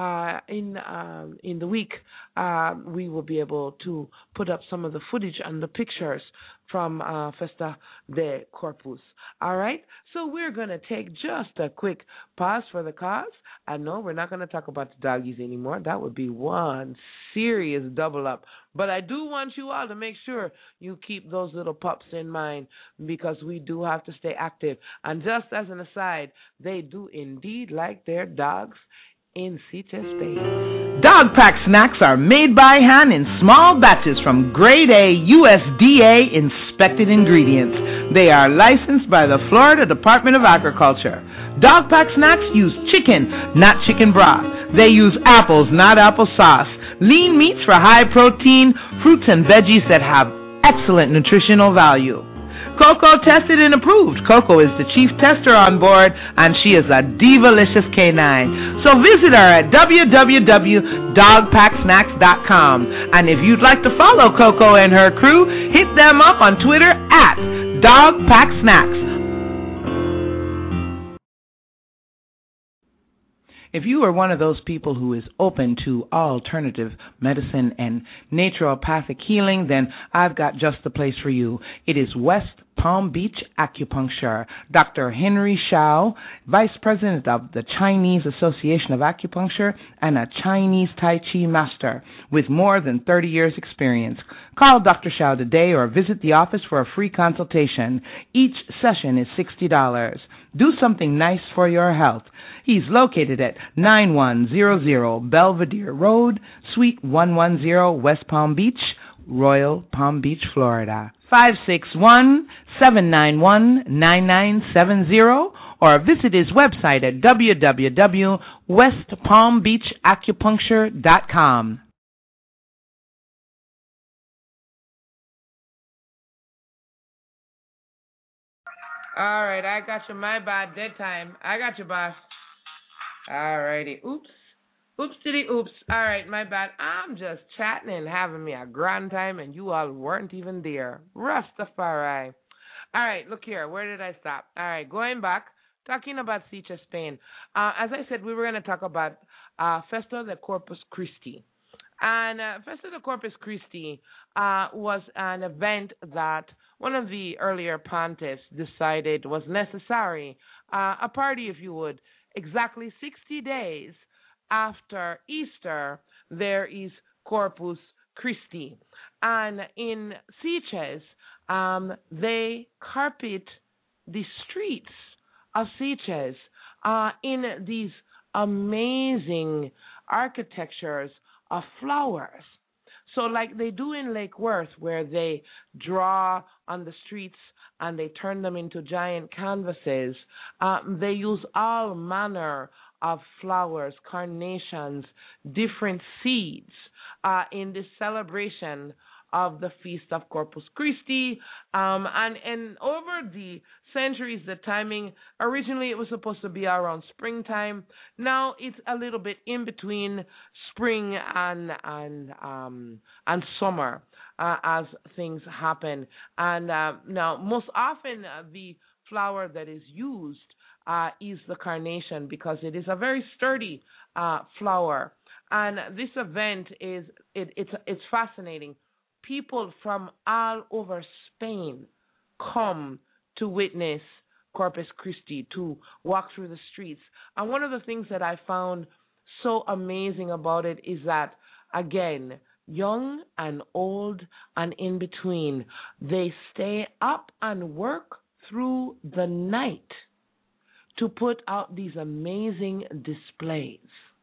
in the week we will be able to put up some of the footage and the pictures from Festa de Corpus. All right, so we're going to take just a quick pause for the cause. I know we're not going to talk about the doggies anymore. That would be one serious double up. But I do want you all to make sure you keep those little pups in mind, because we do have to stay active. And just as an aside, they do indeed like their dogs in Seaches, Spain. Dog Pack snacks are made by hand in small batches from grade A USDA inspected ingredients. They are licensed by the Florida Department of Agriculture. Dog Pack snacks use chicken, not chicken broth. They use apples, not applesauce. Lean meats for high protein, fruits and veggies that have excellent nutritional value. Coco tested and approved. Coco is the chief tester on board, and she is a divalicious canine. So visit her at www.dogpacksnacks.com. And if you'd like to follow Coco and her crew, hit them up on Twitter at DogPackSnacks. If you are one of those people who is open to alternative medicine and naturopathic healing, then I've got just the place for you. It is West Palm Beach Acupuncture. Dr. Henry Shao, Vice President of the Chinese Association of Acupuncture and a Chinese Tai Chi master with more than 30 years experience. Call Dr. Shao today or visit the office for a free consultation. Each session is $60. Do something nice for your health. He's located at 9100 Belvedere Road, Suite 110, West Palm Beach, Royal Palm Beach, Florida. 561-791-9970 or visit his website at www.westpalmbeachacupuncture.com. All right, I got you. My bad. Dead time. I got you, boss. All righty. Oops. Oops to the oops. All right, my bad. I'm just chatting and having me a grand time, and you all weren't even there. Rastafari. All right, look here. Where did I stop? All right, going back, talking about Sitges, Spain. As I said, we were going to talk about Festa de Corpus Christi. And Festa de Corpus Christi was an event that one of the earlier pontiffs decided was necessary, a party, if you would. Exactly 60 days after Easter, there is Corpus Christi. And in Sitges, they carpet the streets of Sitges in these amazing architectures of flowers. So like they do in Lake Worth, where they draw on the streets and they turn them into giant canvases, they use all manner of flowers, carnations, different seeds in this celebration of the Feast of Corpus Christi. And over the centuries, the timing, originally it was supposed to be around springtime. Now it's a little bit in between spring and summer as things happen. And now most often the flower that is used is the carnation, because it is a very sturdy flower. And this event it's fascinating. People from all over Spain come to witness Corpus Christi, to walk through the streets. And one of the things that I found so amazing about it is that, again, young and old and in between, they stay up and work through the night to put out these amazing displays.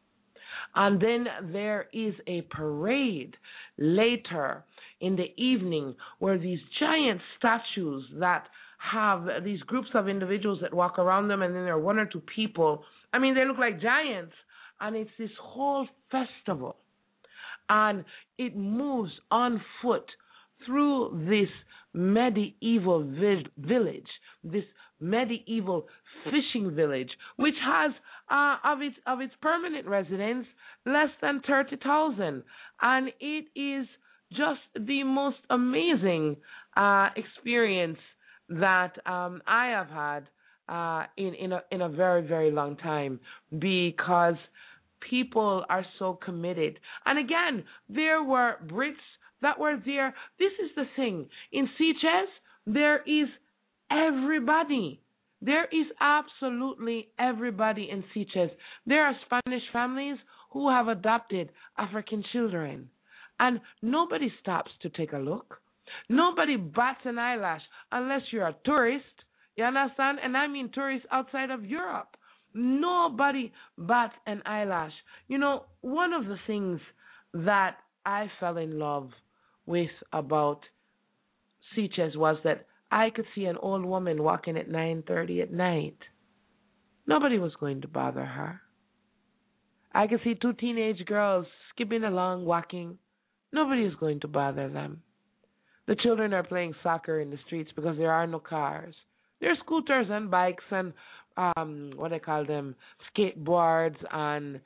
And then there is a parade later in the evening where these giant statues that have these groups of individuals that walk around them, and then there are one or two people. I mean, they look like giants, and it's this whole festival. And it moves on foot through this medieval village, this medieval fishing village, which has of its permanent residents less than 30,000, and it is just the most amazing experience that I have had in a very, very long time, because people are so committed. And again, there were Brits that were there. This is the thing. In Sitges, there is everybody. There is absolutely everybody in Sitges. There are Spanish families who have adopted African children. And nobody stops to take a look. Nobody bats an eyelash unless you're a tourist. You understand? And I mean tourists outside of Europe. Nobody bats an eyelash. You know, one of the things that I fell in love with about Sitges was that I could see an old woman walking at 9:30 at night. Nobody was going to bother her. I could see two teenage girls skipping along, walking. Nobody is going to bother them. The children are playing soccer in the streets because there are no cars. There are scooters and bikes and what I call them, skateboards and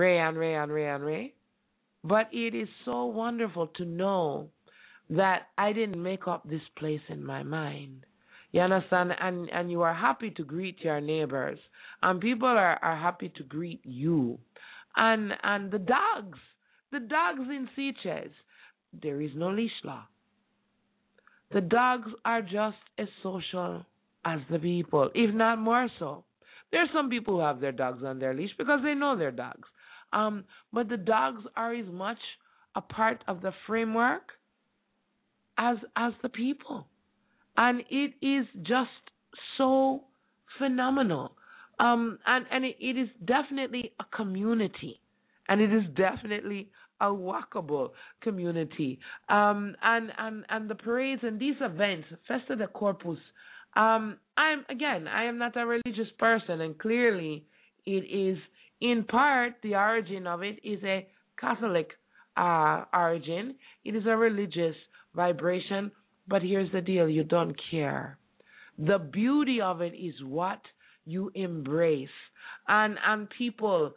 ray. But it is so wonderful to know that I didn't make up this place in my mind. You understand? And you are happy to greet your neighbors. And people are happy to greet you. And the dogs in Seychelles, there is no leash law. The dogs are just as social as the people, if not more so. There are some people who have their dogs on their leash because they know they're dogs. But the dogs are as much a part of the framework as the people. And it is just so phenomenal. And it is definitely a community. And it is definitely a walkable community. And the parades and these events, Festa de Corpus, I am not a religious person, and clearly it is in part the origin of it is a Catholic origin. It is a religious vibration, but here's the deal: you don't care. The beauty of it is what you embrace, and people.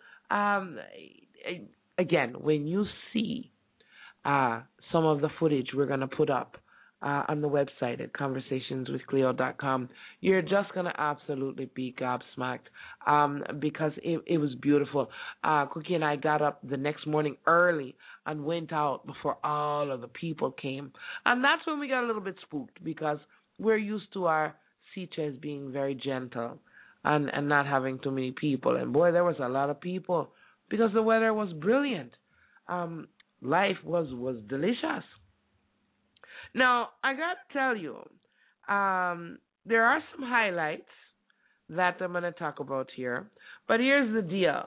Again, when you see some of the footage we're going to put up on the website at conversationswithcleo.com, you're just going to absolutely be gobsmacked because it was beautiful. Cookie and I got up the next morning early and went out before all of the people came. And that's when we got a little bit spooked because we're used to our Seychelles being very gentle and not having too many people. And boy, there was a lot of people because the weather was brilliant. Life was delicious. Now, I got to tell you, there are some highlights that I'm going to talk about here. But here's the deal.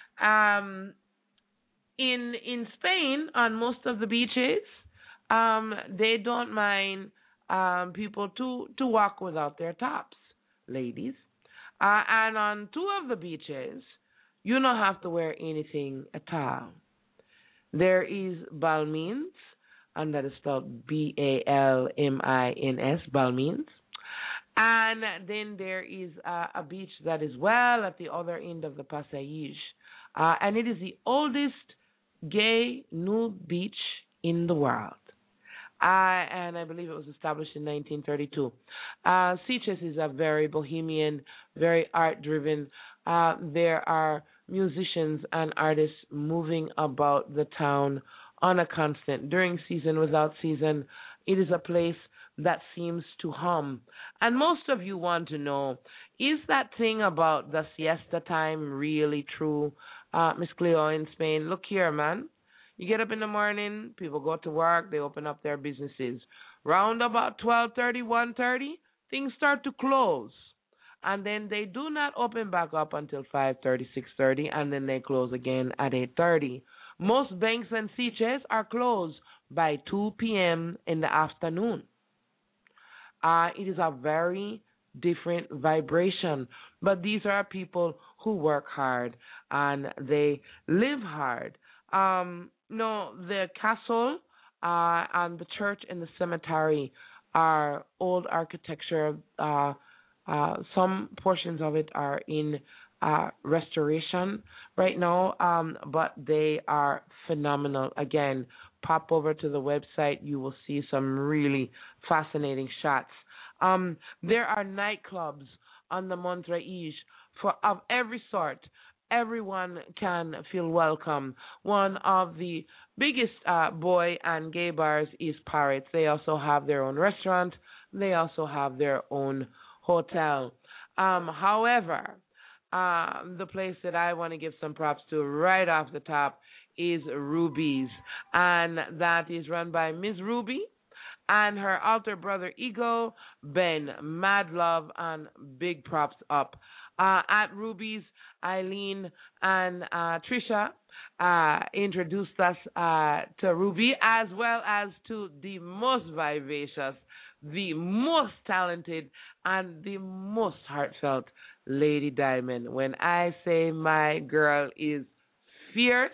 In Spain, on most of the beaches, they don't mind people to walk without their tops, ladies. And on 2 of the beaches, you don't have to wear anything at all. There is Balmines, and that is spelled Balmins, Balmines. And then there is a beach that is well at the other end of the Passaige. And it is the oldest gay nude beach in the world. And I believe it was established in 1932. Seychelles is a very bohemian, very art-driven. There are musicians and artists moving about the town on a constant, during season, without season. It is a place that seems to hum. And most of you want to know, is that thing about the siesta time really true, Miss Cleo in Spain? Look here, man. You get up in the morning, people go to work, they open up their businesses. Round about 12:30, 1:30, things start to close. And then they do not open back up until 5:30, 6:30, and then they close again at 8:30. Most banks and Seychelles are closed by 2 p.m. in the afternoon. It is a very different vibration, but these are people who work hard and they live hard. No, the castle and the church and the cemetery are old architecture. Some portions of it are in restoration right now, but they are phenomenal. Again, pop over to the website. You will see some really fascinating shots. There are nightclubs on the Montreuil of every sort. Everyone can feel welcome. One of the biggest boy and gay bars is Pirates. They also have their own restaurant. They also have their own hotel. However, the place that I want to give some props to right off the top is Ruby's, and that is run by Ms. Ruby and her alter brother Ego, Ben, mad love and big props up. At Ruby's, Eileen and Trisha introduced us to Ruby, as well as to the most vivacious, the most talented, and the most heartfelt Lady Diamond. When I say my girl is fierce,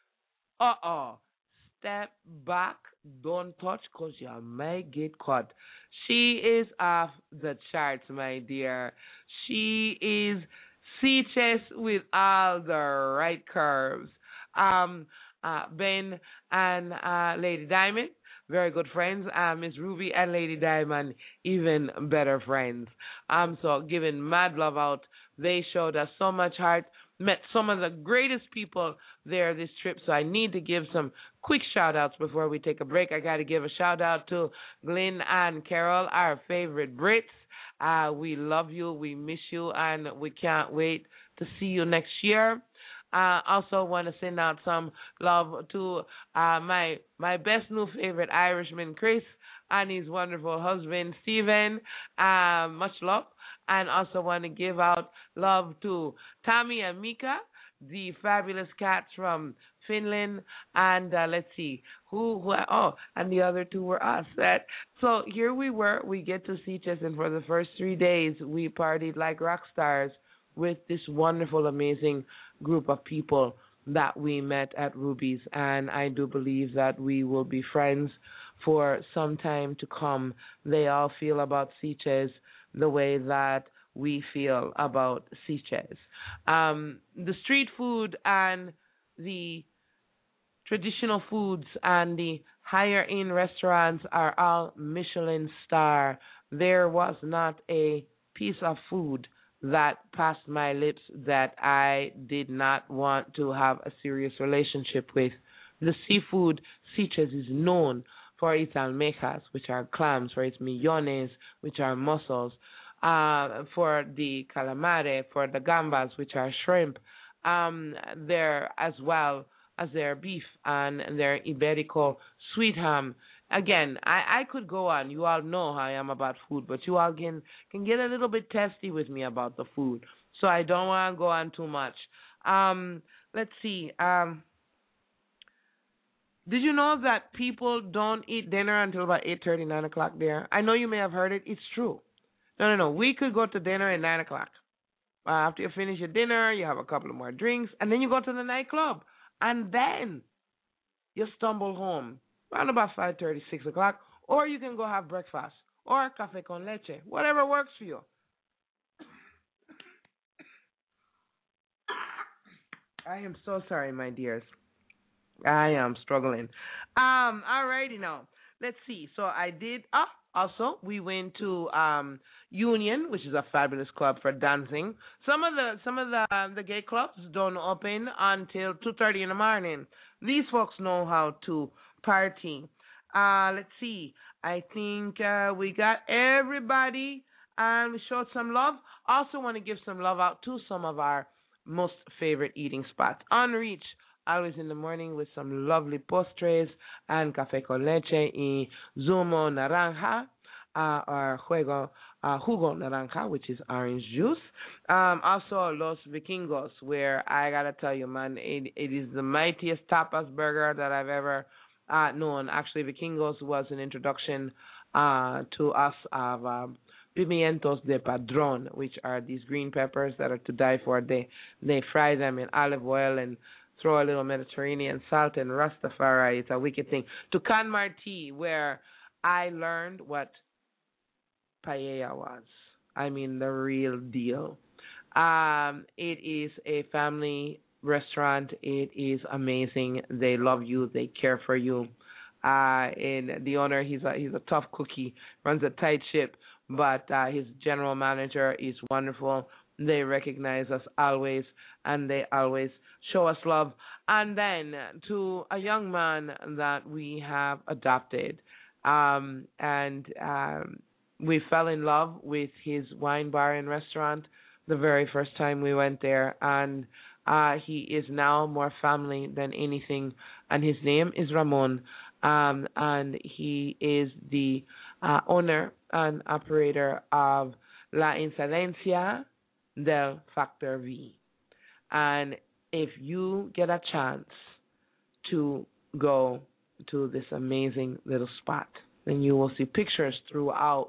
step back, don't touch, because you might get caught. She is off the charts, my dear. She is Seychelles with all the right curves. Ben and Lady Diamond, very good friends. Miss Ruby and Lady Diamond, even better friends. So giving mad love out. They showed us so much heart. Met some of the greatest people there this trip. So I need to give some quick shout outs before we take a break. I got to give a shout out to Glenn and Carol, our favorite Brits. We love you, we miss you, and we can't wait to see you next year. Also want to send out some love to my best new favorite Irishman, Chris, and his wonderful husband, Stephen. Much love. And also want to give out love to Tommy and Mika, the fabulous cats from Finland. And let's see, and the other two were us. So here we were. We get to Sitges, and for the first 3 days, we partied like rock stars with this wonderful, amazing group of people that we met at Ruby's. And I do believe that we will be friends for some time to come. They all feel about Sitges the way that we feel about Sitges. The street food and the traditional foods and the higher-end restaurants are all Michelin star. There was not a piece of food that passed my lips that I did not want to have a serious relationship with. The seafood, Sitges is known for its almejas, which are clams, for its millones, which are mussels, for the calamare, for the gambas, which are shrimp, there as well as their beef and their Iberico sweet ham. Again, I could go on. You all know how I am about food, but you all can get a little bit testy with me about the food. So I don't want to go on too much. Let's see. Did you know that people don't eat dinner until about 8:30, 9 o'clock there? I know you may have heard it. It's true. No. We could go to dinner at 9 o'clock. After you finish your dinner, you have a couple of more drinks, and then you go to the nightclub. And then you stumble home around about 5:30, 6 o'clock, or you can go have breakfast or café con leche, whatever works for you. I am so sorry, my dears. I am struggling. Alrighty now. Let's see. So I did. Also, we went to Union, which is a fabulous club for dancing. Some of the gay clubs don't open until 2:30 in the morning. These folks know how to party. Let's see. I think we got everybody, and we showed some love. Also, want to give some love out to some of our most favorite eating spots. Unreach, always in the morning with some lovely postres and café con leche y zumo naranja, or jugo naranja, which is orange juice. Also, Los Vikingos, where I gotta tell you, man, it is the mightiest tapas burger that I've ever known. Actually, Vikingos was an introduction to us of pimientos de padrón, which are these green peppers that are to die for. They fry them in olive oil and throw a little Mediterranean salt and Rastafari. It's a wicked thing. To Can Marti, where I learned what paella was. I mean, the real deal. It is a family restaurant. It is amazing. They love you. They care for you. And the owner, he's a tough cookie, runs a tight ship, but his general manager is wonderful. They recognize us always, and they always show us love. And then to a young man that we have adopted, we fell in love with his wine bar and restaurant the very first time we went there, and he is now more family than anything, and his name is Ramon, and he is the owner and operator of La Incidencia del Factor V. And if you get a chance to go to this amazing little spot, then you will see pictures throughout.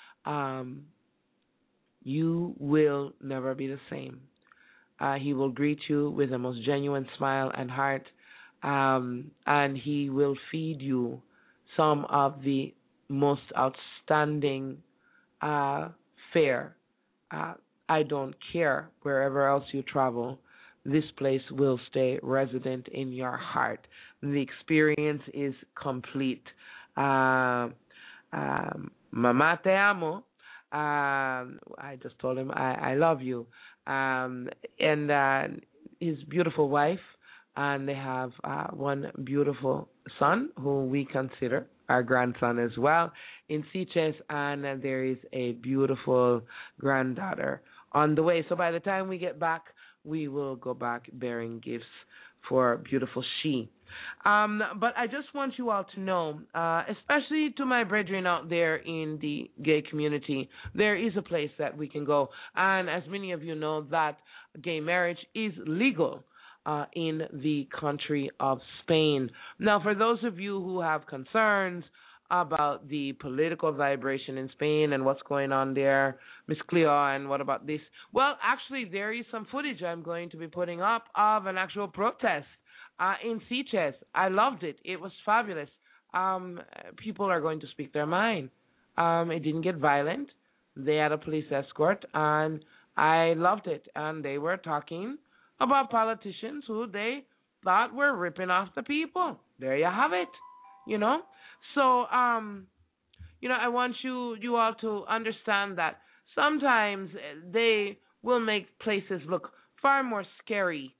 You will never be the same. He will greet you with the most genuine smile and heart, and he will feed you some of the most outstanding fare. I don't care wherever else you travel, this place will stay resident in your heart. The experience is complete. Mama te amo. I just told him I love you. And his beautiful wife, and they have one beautiful son who we consider our grandson as well in Sitges, and there is a beautiful granddaughter on the way. So by the time we get back, we will go back bearing gifts for beautiful she. But I just want you all to know, especially to my brethren out there in the gay community, there is a place that we can go. And as many of you know, that gay marriage is legal in the country of Spain. Now, for those of you who have concerns about the political vibration in Spain and what's going on there, Miss Cleo, and what about this? Well, actually, there is some footage I'm going to be putting up of an actual protest in Sitges. I loved it. It was fabulous. People are going to speak their mind. It didn't get violent. They had a police escort, and I loved it. And they were talking about politicians who they thought were ripping off the people. There you have it, you know. So, you know, I want you all to understand that sometimes they will make places look far more scary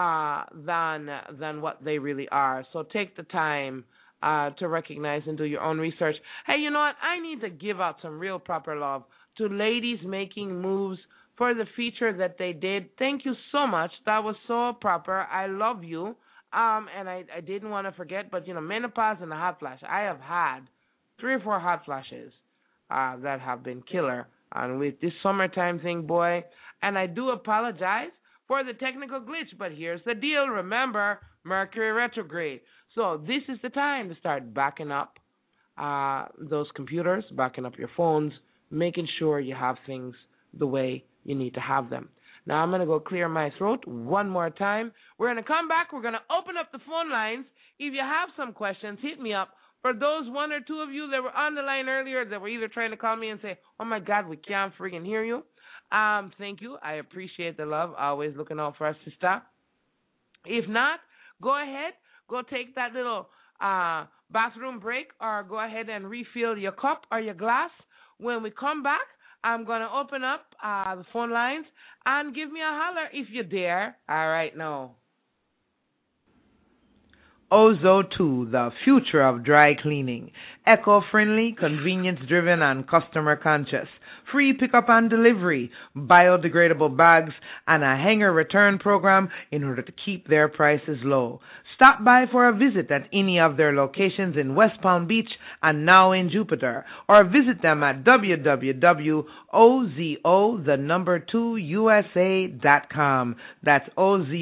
than what they really are. So take the time to recognize and do your own research. Hey, you know what? I need to give out some real proper love to ladies making moves for the feature that they did. Thank you so much. That was so proper. I love you. And I didn't want to forget, but, you know, menopause and the hot flash. I have had 3 or 4 hot flashes that have been killer. And with this summertime thing, boy, and I do apologize for the technical glitch, but here's the deal. Remember, Mercury retrograde. So this is the time to start backing up those computers, backing up your phones, making sure you have things the way you need to have them. Now I'm going to go clear my throat one more time. We're going to come back. We're going to open up the phone lines. If you have some questions, hit me up. For those 1 or 2 of you that were on the line earlier that were either trying to call me and say, oh, my God, we can't friggin' hear you. Thank you. I appreciate the love. Always looking out for our sister. If not, go ahead. Go take that little bathroom break, or go ahead and refill your cup or your glass. When we come back, I'm going to open up the phone lines and give me a holler if you dare. All right, now. Ozo 2, the future of dry cleaning. Eco-friendly, convenience-driven, and customer-conscious. Free pickup and delivery, biodegradable bags, and a hanger return program in order to keep their prices low. Stop by for a visit at any of their locations in West Palm Beach and now in Jupiter, or visit them at www.ozo2usa.com. That's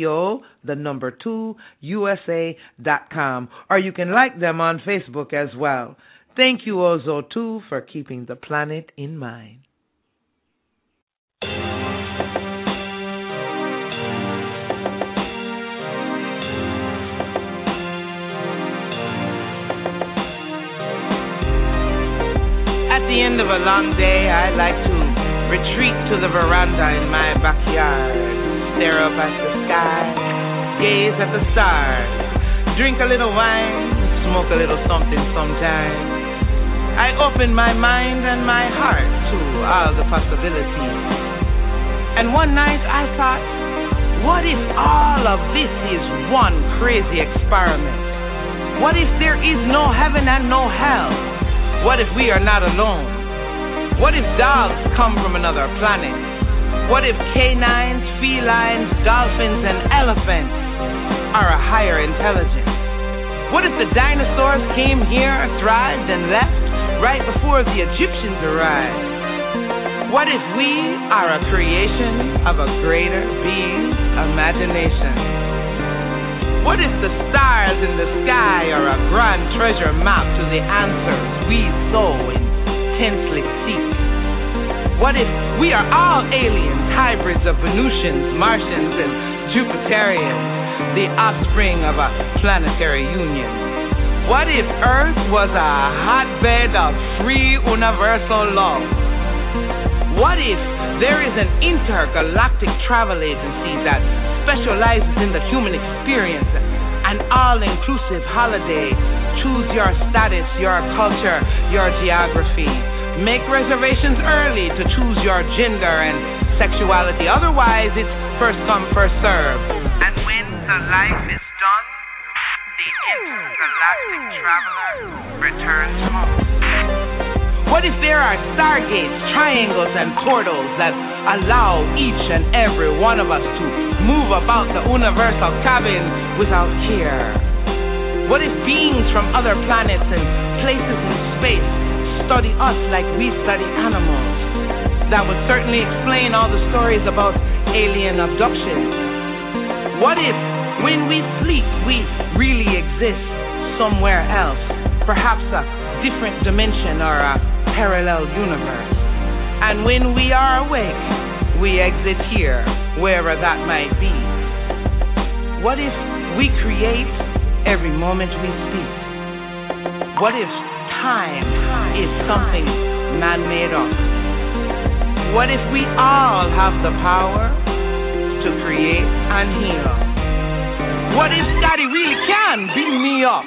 OZO2USA.com, or you can like them on Facebook as well. Thank you, Ozo2, for keeping the planet in mind. At the end of a long day, I like to retreat to the veranda in my backyard, stare up at the sky, gaze at the stars, drink a little wine, smoke a little something sometime. I open my mind and my heart to all the possibilities. And one night I thought, what if all of this is one crazy experiment? What if there is no heaven and no hell? What if we are not alone? What if dogs come from another planet? What if canines, felines, dolphins, and elephants are a higher intelligence? What if the dinosaurs came here, thrived, and left right before the Egyptians arrived? What if we are a creation of a greater being's imagination? What if the stars in the sky are a grand treasure map to the answers we so intensely seek? What if we are all aliens, hybrids of Venusians, Martians, and Jupiterians, the offspring of a planetary union? What if Earth was a hotbed of free universal love? What if there is an intergalactic travel agency that specializes in the human experience, an all-inclusive holiday. Choose your status, your culture, your geography. Make reservations early to choose your gender and sexuality. Otherwise, it's first come, first serve. And when the life is done, the intergalactic traveler returns home. What if there are stargates, triangles, and portals that allow each and every one of us to move about the universal cabin without care? What if beings from other planets and places in space study us like we study animals? That would certainly explain all the stories about alien abduction. What if when we sleep we really exist somewhere else, perhaps a different dimension or a parallel universe? And when we are awake, we exit here, wherever that might be. What if we create every moment we speak? What if time is something man-made up? What if we all have the power to create and heal? What if Daddy really can beat me up?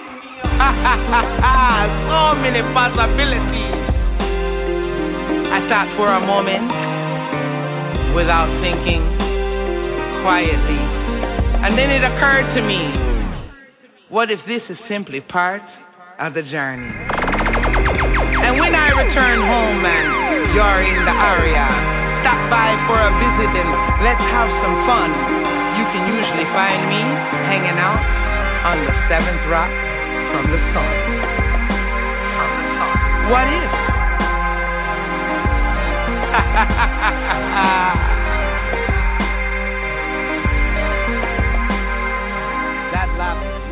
So many possibilities. I sat for a moment without thinking, quietly, and then it occurred to me, what if this is simply part of the journey? And when I return home and you're in the area, stop by for a visit and let's have some fun. You can usually find me hanging out on the 7th rock from the sun. What if? That laugh is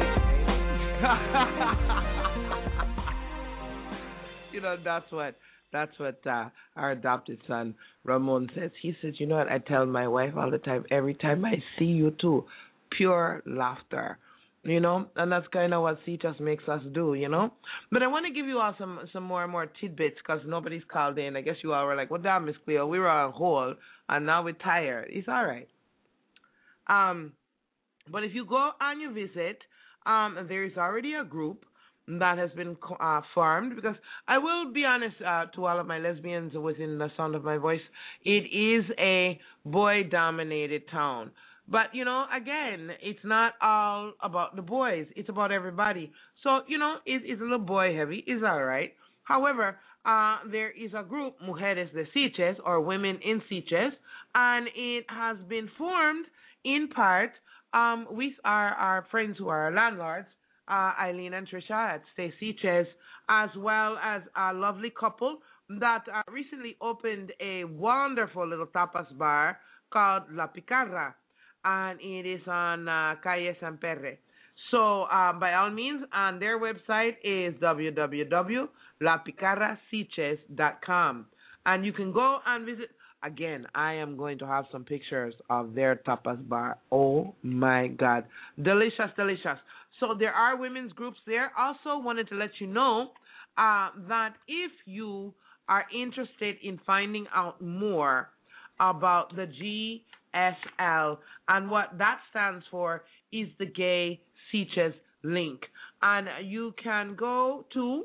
you know, that's what our adopted son Ramon says. He says, you know what, I tell my wife all the time, every time I see you two, pure laughter. You know, and that's kind of what CITAS makes us do, you know. But I want to give you all some more tidbits because nobody's called in. I guess you all were like, well, damn, Miss Cleo, we were on hold, and now we're tired. It's all right. But if you go on your visit, there is already a group that has been formed, because I will be honest to all of my lesbians within the sound of my voice, it is a boy-dominated town. But, you know, again, it's not all about the boys. It's about everybody. So, you know, it's a little boy-heavy. It's all right. However, there is a group, Mujeres de Sitges, or Women in Sitges, and it has been formed in part with our friends who are our landlords, Eileen and Trisha at Stay Sitges, as well as a lovely couple that recently opened a wonderful little tapas bar called La Picarra. And it is on Calle San Perre. So, by all means, on their website is www.lapicarrasitges.com. And you can go and visit. Again, I am going to have some pictures of their tapas bar. Oh, my God. Delicious, delicious. So, there are women's groups there. Also wanted to let you know that if you are interested in finding out more about the GSL, and what that stands for is the Gay Sitges Link. And you can go to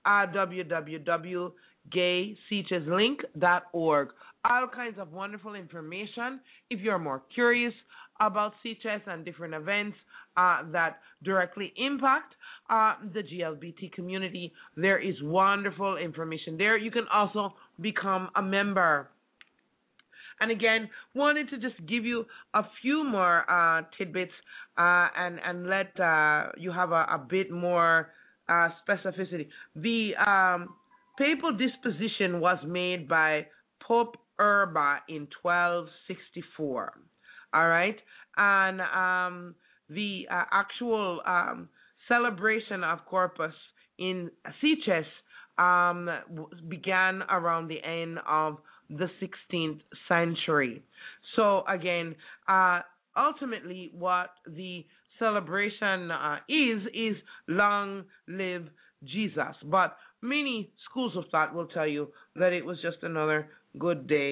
www.gaysitgeslink.org. All kinds of wonderful information if you're more curious about Sitges and different events that directly impact the GLBT community. There is wonderful information there. You can also become a member. And again, wanted to just give you a few more tidbits and let you have a bit more specificity. The papal disposition was made by Pope Urba in 1264. All right? And the actual celebration of Corpus in Sitges began around the end of the 16th century. So again, ultimately what the celebration is long live Jesus. But many schools of thought will tell you that it was just another good day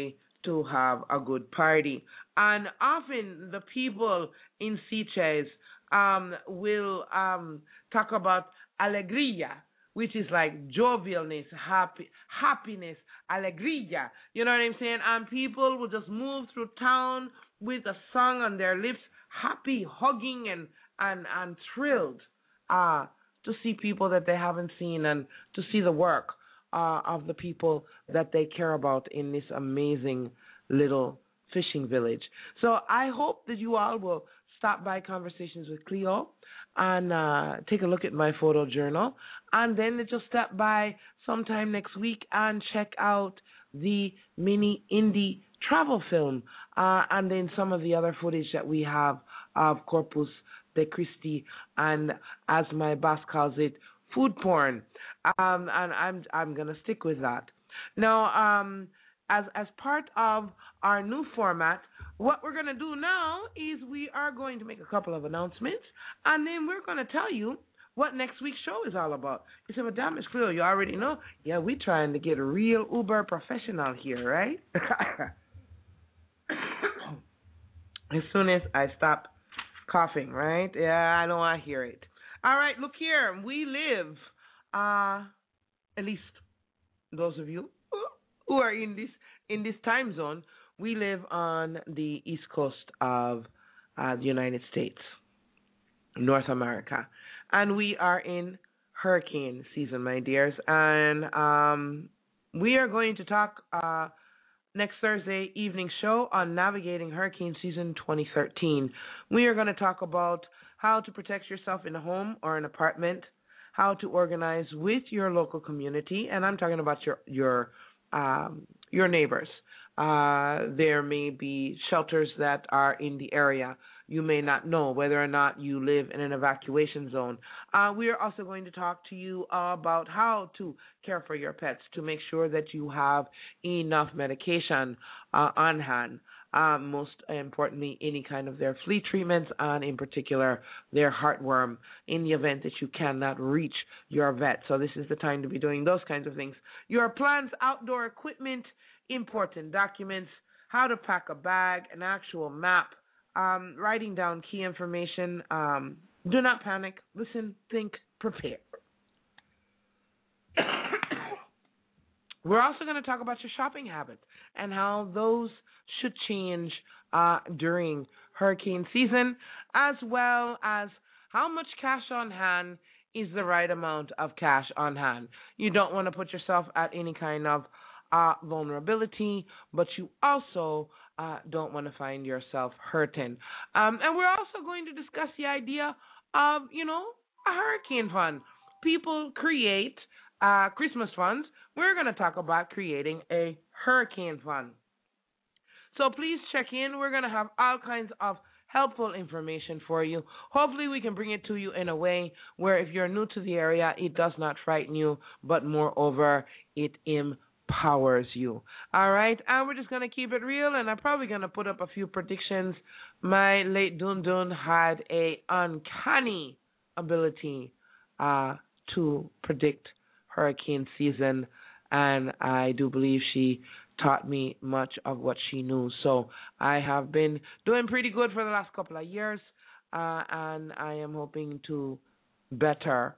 to have a good party. And often the people in Seychelles will talk about alegría, which is like jovialness, happiness, alegría. You know what I'm saying? And people will just move through town with a song on their lips, happy, hugging, and thrilled to see people that they haven't seen and to see the work of the people that they care about in this amazing little fishing village. So I hope that you all will stop by Conversations with Cleo and take a look at my photo journal, and then just step by sometime next week and check out the mini indie travel film and then some of the other footage that we have of Corpus de Christi and, as my boss calls it, food porn. And I'm gonna stick with that. Now, as part of our new format, what we're gonna do now is we are going to make a couple of announcements, and then we're gonna tell you what next week's show is all about. You say, Madame, Miss Cleo, you already know. Yeah, we're trying to get a real uber professional here, right? As soon as I stop coughing, right? Yeah, I know, I hear it. All right, look here. We live, at least those of you who are in this time zone, we live on the east coast of the United States, North America, and we are in hurricane season, my dears. And we are going to talk next Thursday evening show on navigating hurricane season 2013. We are going to talk about how to protect yourself in a home or an apartment, how to organize with your local community, and I'm talking about your neighbors. There may be shelters that are in the area. You may not know whether or not you live in an evacuation zone. We are also going to talk to you about how to care for your pets to make sure that you have enough medication on hand. Most importantly, any kind of their flea treatments, and in particular their heartworm, in the event that you cannot reach your vet. So this is the time to be doing those kinds of things. Your plans, outdoor equipment, important documents, how to pack a bag, an actual map, writing down key information. Do not panic. Listen, think, prepare. We're also going to talk about your shopping habits and how those should change during hurricane season, as well as how much cash on hand is the right amount of cash on hand. You don't want to put yourself at any kind of vulnerability, but you also don't want to find yourself hurting. And we're also going to discuss the idea of, a hurricane fund. People create Christmas funds. We're going to talk about creating a hurricane fund. So please check in. We're going to have all kinds of helpful information for you. Hopefully we can bring it to you in a way where if you're new to the area, it does not frighten you, but moreover, it empowers you. All right? And we're just going to keep it real, and I'm probably going to put up a few predictions. My late Dun Dun had a uncanny ability to predict hurricane season, and I do believe she taught me much of what she knew. So I have been doing pretty good for the last couple of years, and I am hoping to better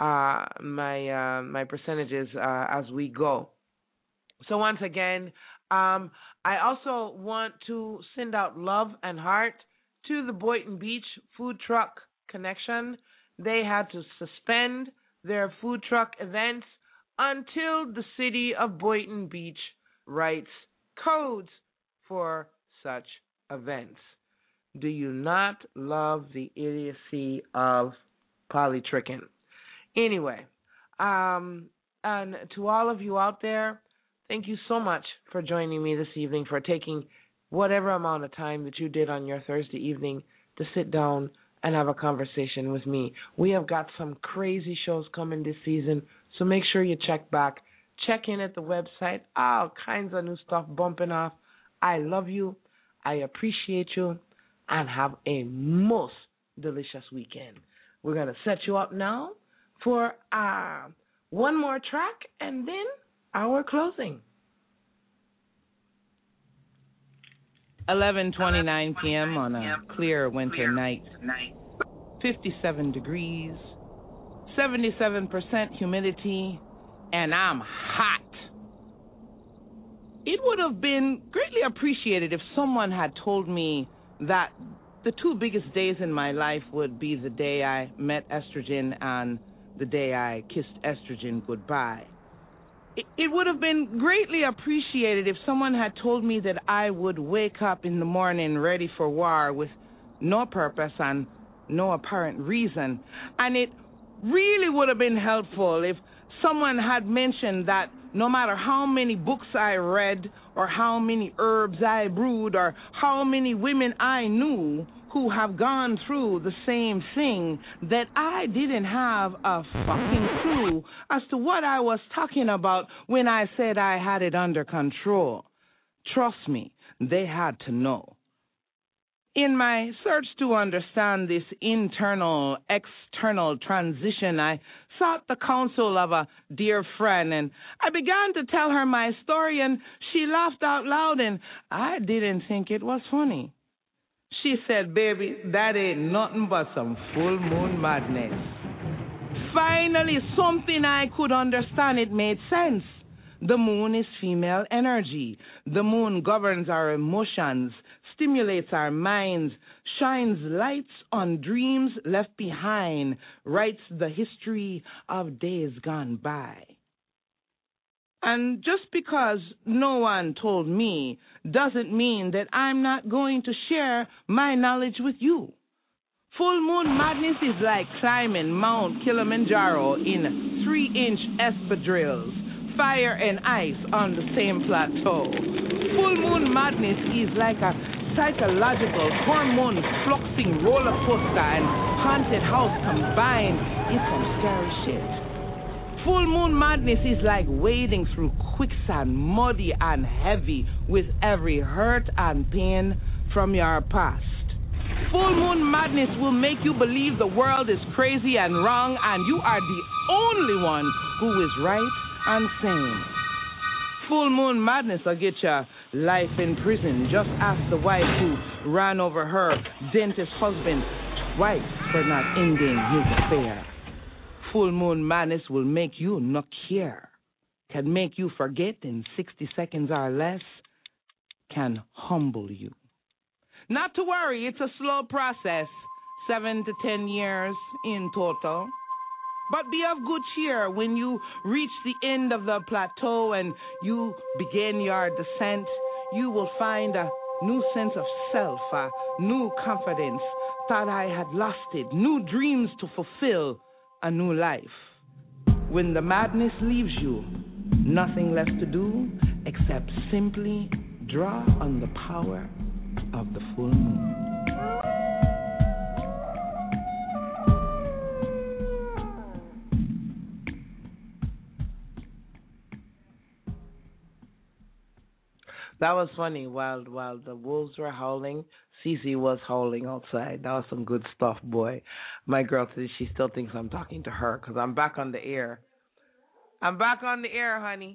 my percentages as we go. So once again, I also want to send out love and heart to the Boynton Beach Food Truck Connection. They had to suspend their food truck events until the city of Boynton Beach writes codes for such events. Do you not love the idiocy of polytricking? Anyway, and to all of you out there, thank you so much for joining me this evening, for taking whatever amount of time that you did on your Thursday evening to sit down and have a conversation with me. We have got some crazy shows coming this season, so make sure you check back. Check in at the website. All kinds of new stuff bumping off. I love you. I appreciate you. And have a most delicious weekend. We're going to set you up now for one more track and then our closing. 11:29 p.m. on a clear winter night. 57 degrees, 77% humidity, and I'm hot. It would have been greatly appreciated if someone had told me that the two biggest days in my life would be the day I met estrogen and the day I kissed estrogen goodbye. It would have been greatly appreciated if someone had told me that I would wake up in the morning ready for war with no purpose and no apparent reason. And it really would have been helpful if someone had mentioned that no matter how many books I read or how many herbs I brewed or how many women I knew who have gone through the same thing, that I didn't have a fucking clue as to what I was talking about when I said I had it under control. Trust me, they had to know. In my search to understand this internal-external transition, I sought the counsel of a dear friend, and I began to tell her my story, and she laughed out loud, and I didn't think it was funny. She said, "Baby, that ain't nothing but some full moon madness." Finally, something I could understand. It made sense. The moon is female energy. The moon governs our emotions, stimulates our minds, shines lights on dreams left behind, writes the history of days gone by. And just because no one told me doesn't mean that I'm not going to share my knowledge with you. Full moon madness is like climbing Mount Kilimanjaro in 3-inch espadrilles, fire and ice on the same plateau. Full moon madness is like a psychological, hormone-fluxing roller coaster and haunted house combined. It's some scary shit. Full moon madness is like wading through quicksand, muddy and heavy, with every hurt and pain from your past. Full moon madness will make you believe the world is crazy and wrong, and you are the only one who is right and sane. Full moon madness will get your life in prison. Just ask the wife who ran over her dentist husband twice for not ending his affair. Full moon madness will make you not care, can make you forget in 60 seconds or less, can humble you. Not to worry, it's a slow process, 7 to 10 years in total. But be of good cheer when you reach the end of the plateau and you begin your descent. You will find a new sense of self, a new confidence. Thought I had lost it, new dreams to fulfill, a new life. When the madness leaves you, nothing left to do except simply draw on the power of the full moon. That was funny. While the wolves were howling, Cece was howling outside. That was some good stuff, boy. My girl says she still thinks I'm talking to her because I'm back on the air. I'm back on the air, honey.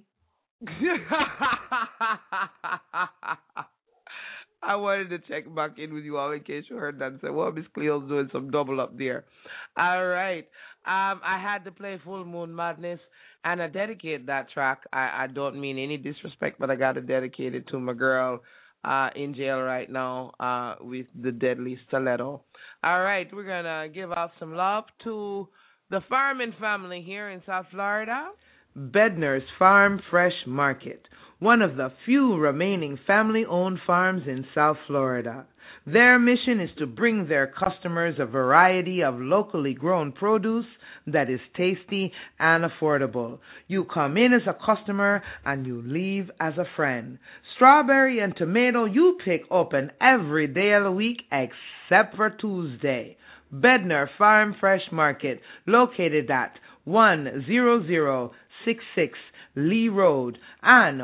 I wanted to check back in with you all in case you heard that and say, well, Miss Cleo's doing some double up there. All right. I had to play Full Moon Madness, and I dedicate that track. I don't mean any disrespect, but I got to dedicate it to my girl in jail right now with the deadly stiletto. All right, we're going to give out some love to the farming family here in South Florida. Bedner's Farm Fresh Market, one of the few remaining family-owned farms in South Florida. Their mission is to bring their customers a variety of locally grown produce that is tasty and affordable. You come in as a customer and you leave as a friend. Strawberry and tomato you pick open every day of the week except for Tuesday. Bedner Farm Fresh Market, located at 10066 Lee Road and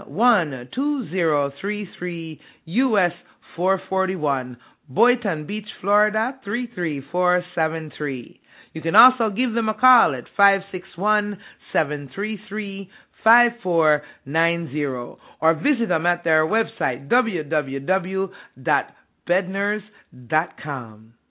12033 US 441, Boynton Beach, Florida 33473. You can also give them a call at 561-733-5490 or visit them at their website, www.bednars.com.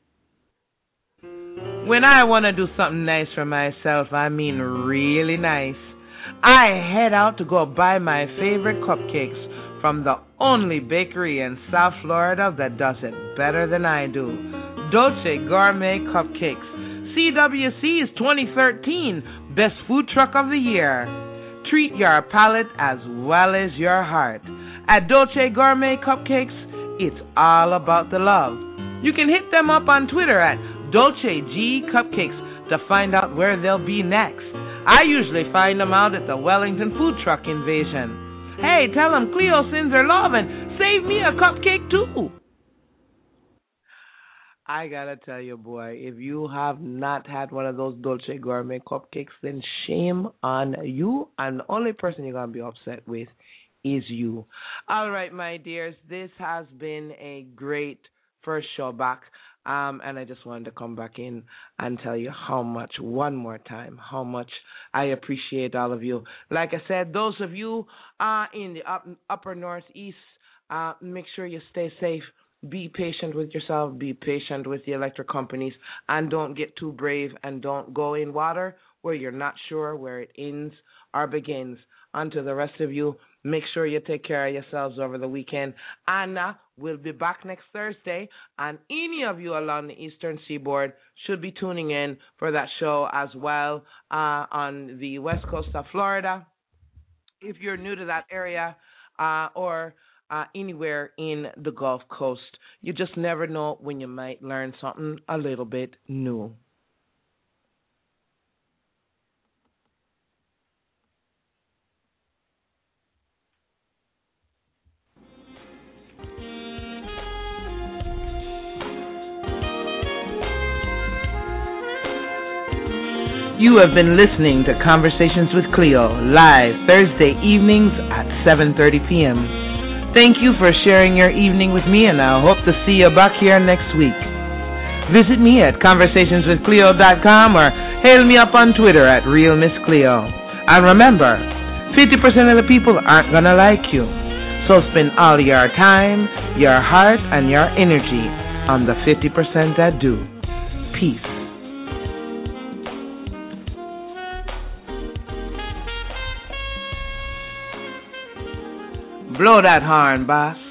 When I want to do something nice for myself, I mean really nice, I head out to go buy my favorite cupcakes from the only bakery in South Florida that does it better than I do. Dolce Gourmet Cupcakes, CWC's 2013 Best Food Truck of the Year. Treat your palate as well as your heart. At Dolce Gourmet Cupcakes, it's all about the love. You can hit them up on Twitter at Dolce G Cupcakes to find out where they'll be next. I usually find them out at the Wellington Food Truck Invasion. Hey, tell them Cleo sends her love and save me a cupcake too. I gotta tell you, boy, if you have not had one of those Dolce Gourmet cupcakes, then shame on you. And the only person you're gonna be upset with is you. All right, my dears, this has been a great first show back. And I just wanted to come back in and tell you how much, one more time, how much I appreciate all of you. Like I said, those of you in the upper northeast, make sure you stay safe. Be patient with yourself. Be patient with the electric companies. And don't get too brave and don't go in water where you're not sure where it ends or begins. And to the rest of you, make sure you take care of yourselves over the weekend. Anna will be back next Thursday, and any of you along the Eastern Seaboard should be tuning in for that show as well on the west coast of Florida. If you're new to that area or anywhere in the Gulf Coast, you just never know when you might learn something a little bit new. You have been listening to Conversations with Cleo, live Thursday evenings at 7:30 p.m. Thank you for sharing your evening with me, and I hope to see you back here next week. Visit me at conversationswithcleo.com or hail me up on Twitter at RealMissCleo. And remember, 50% of the people aren't going to like you. So spend all your time, your heart, and your energy on the 50% that do. Peace. Blow that horn, boss.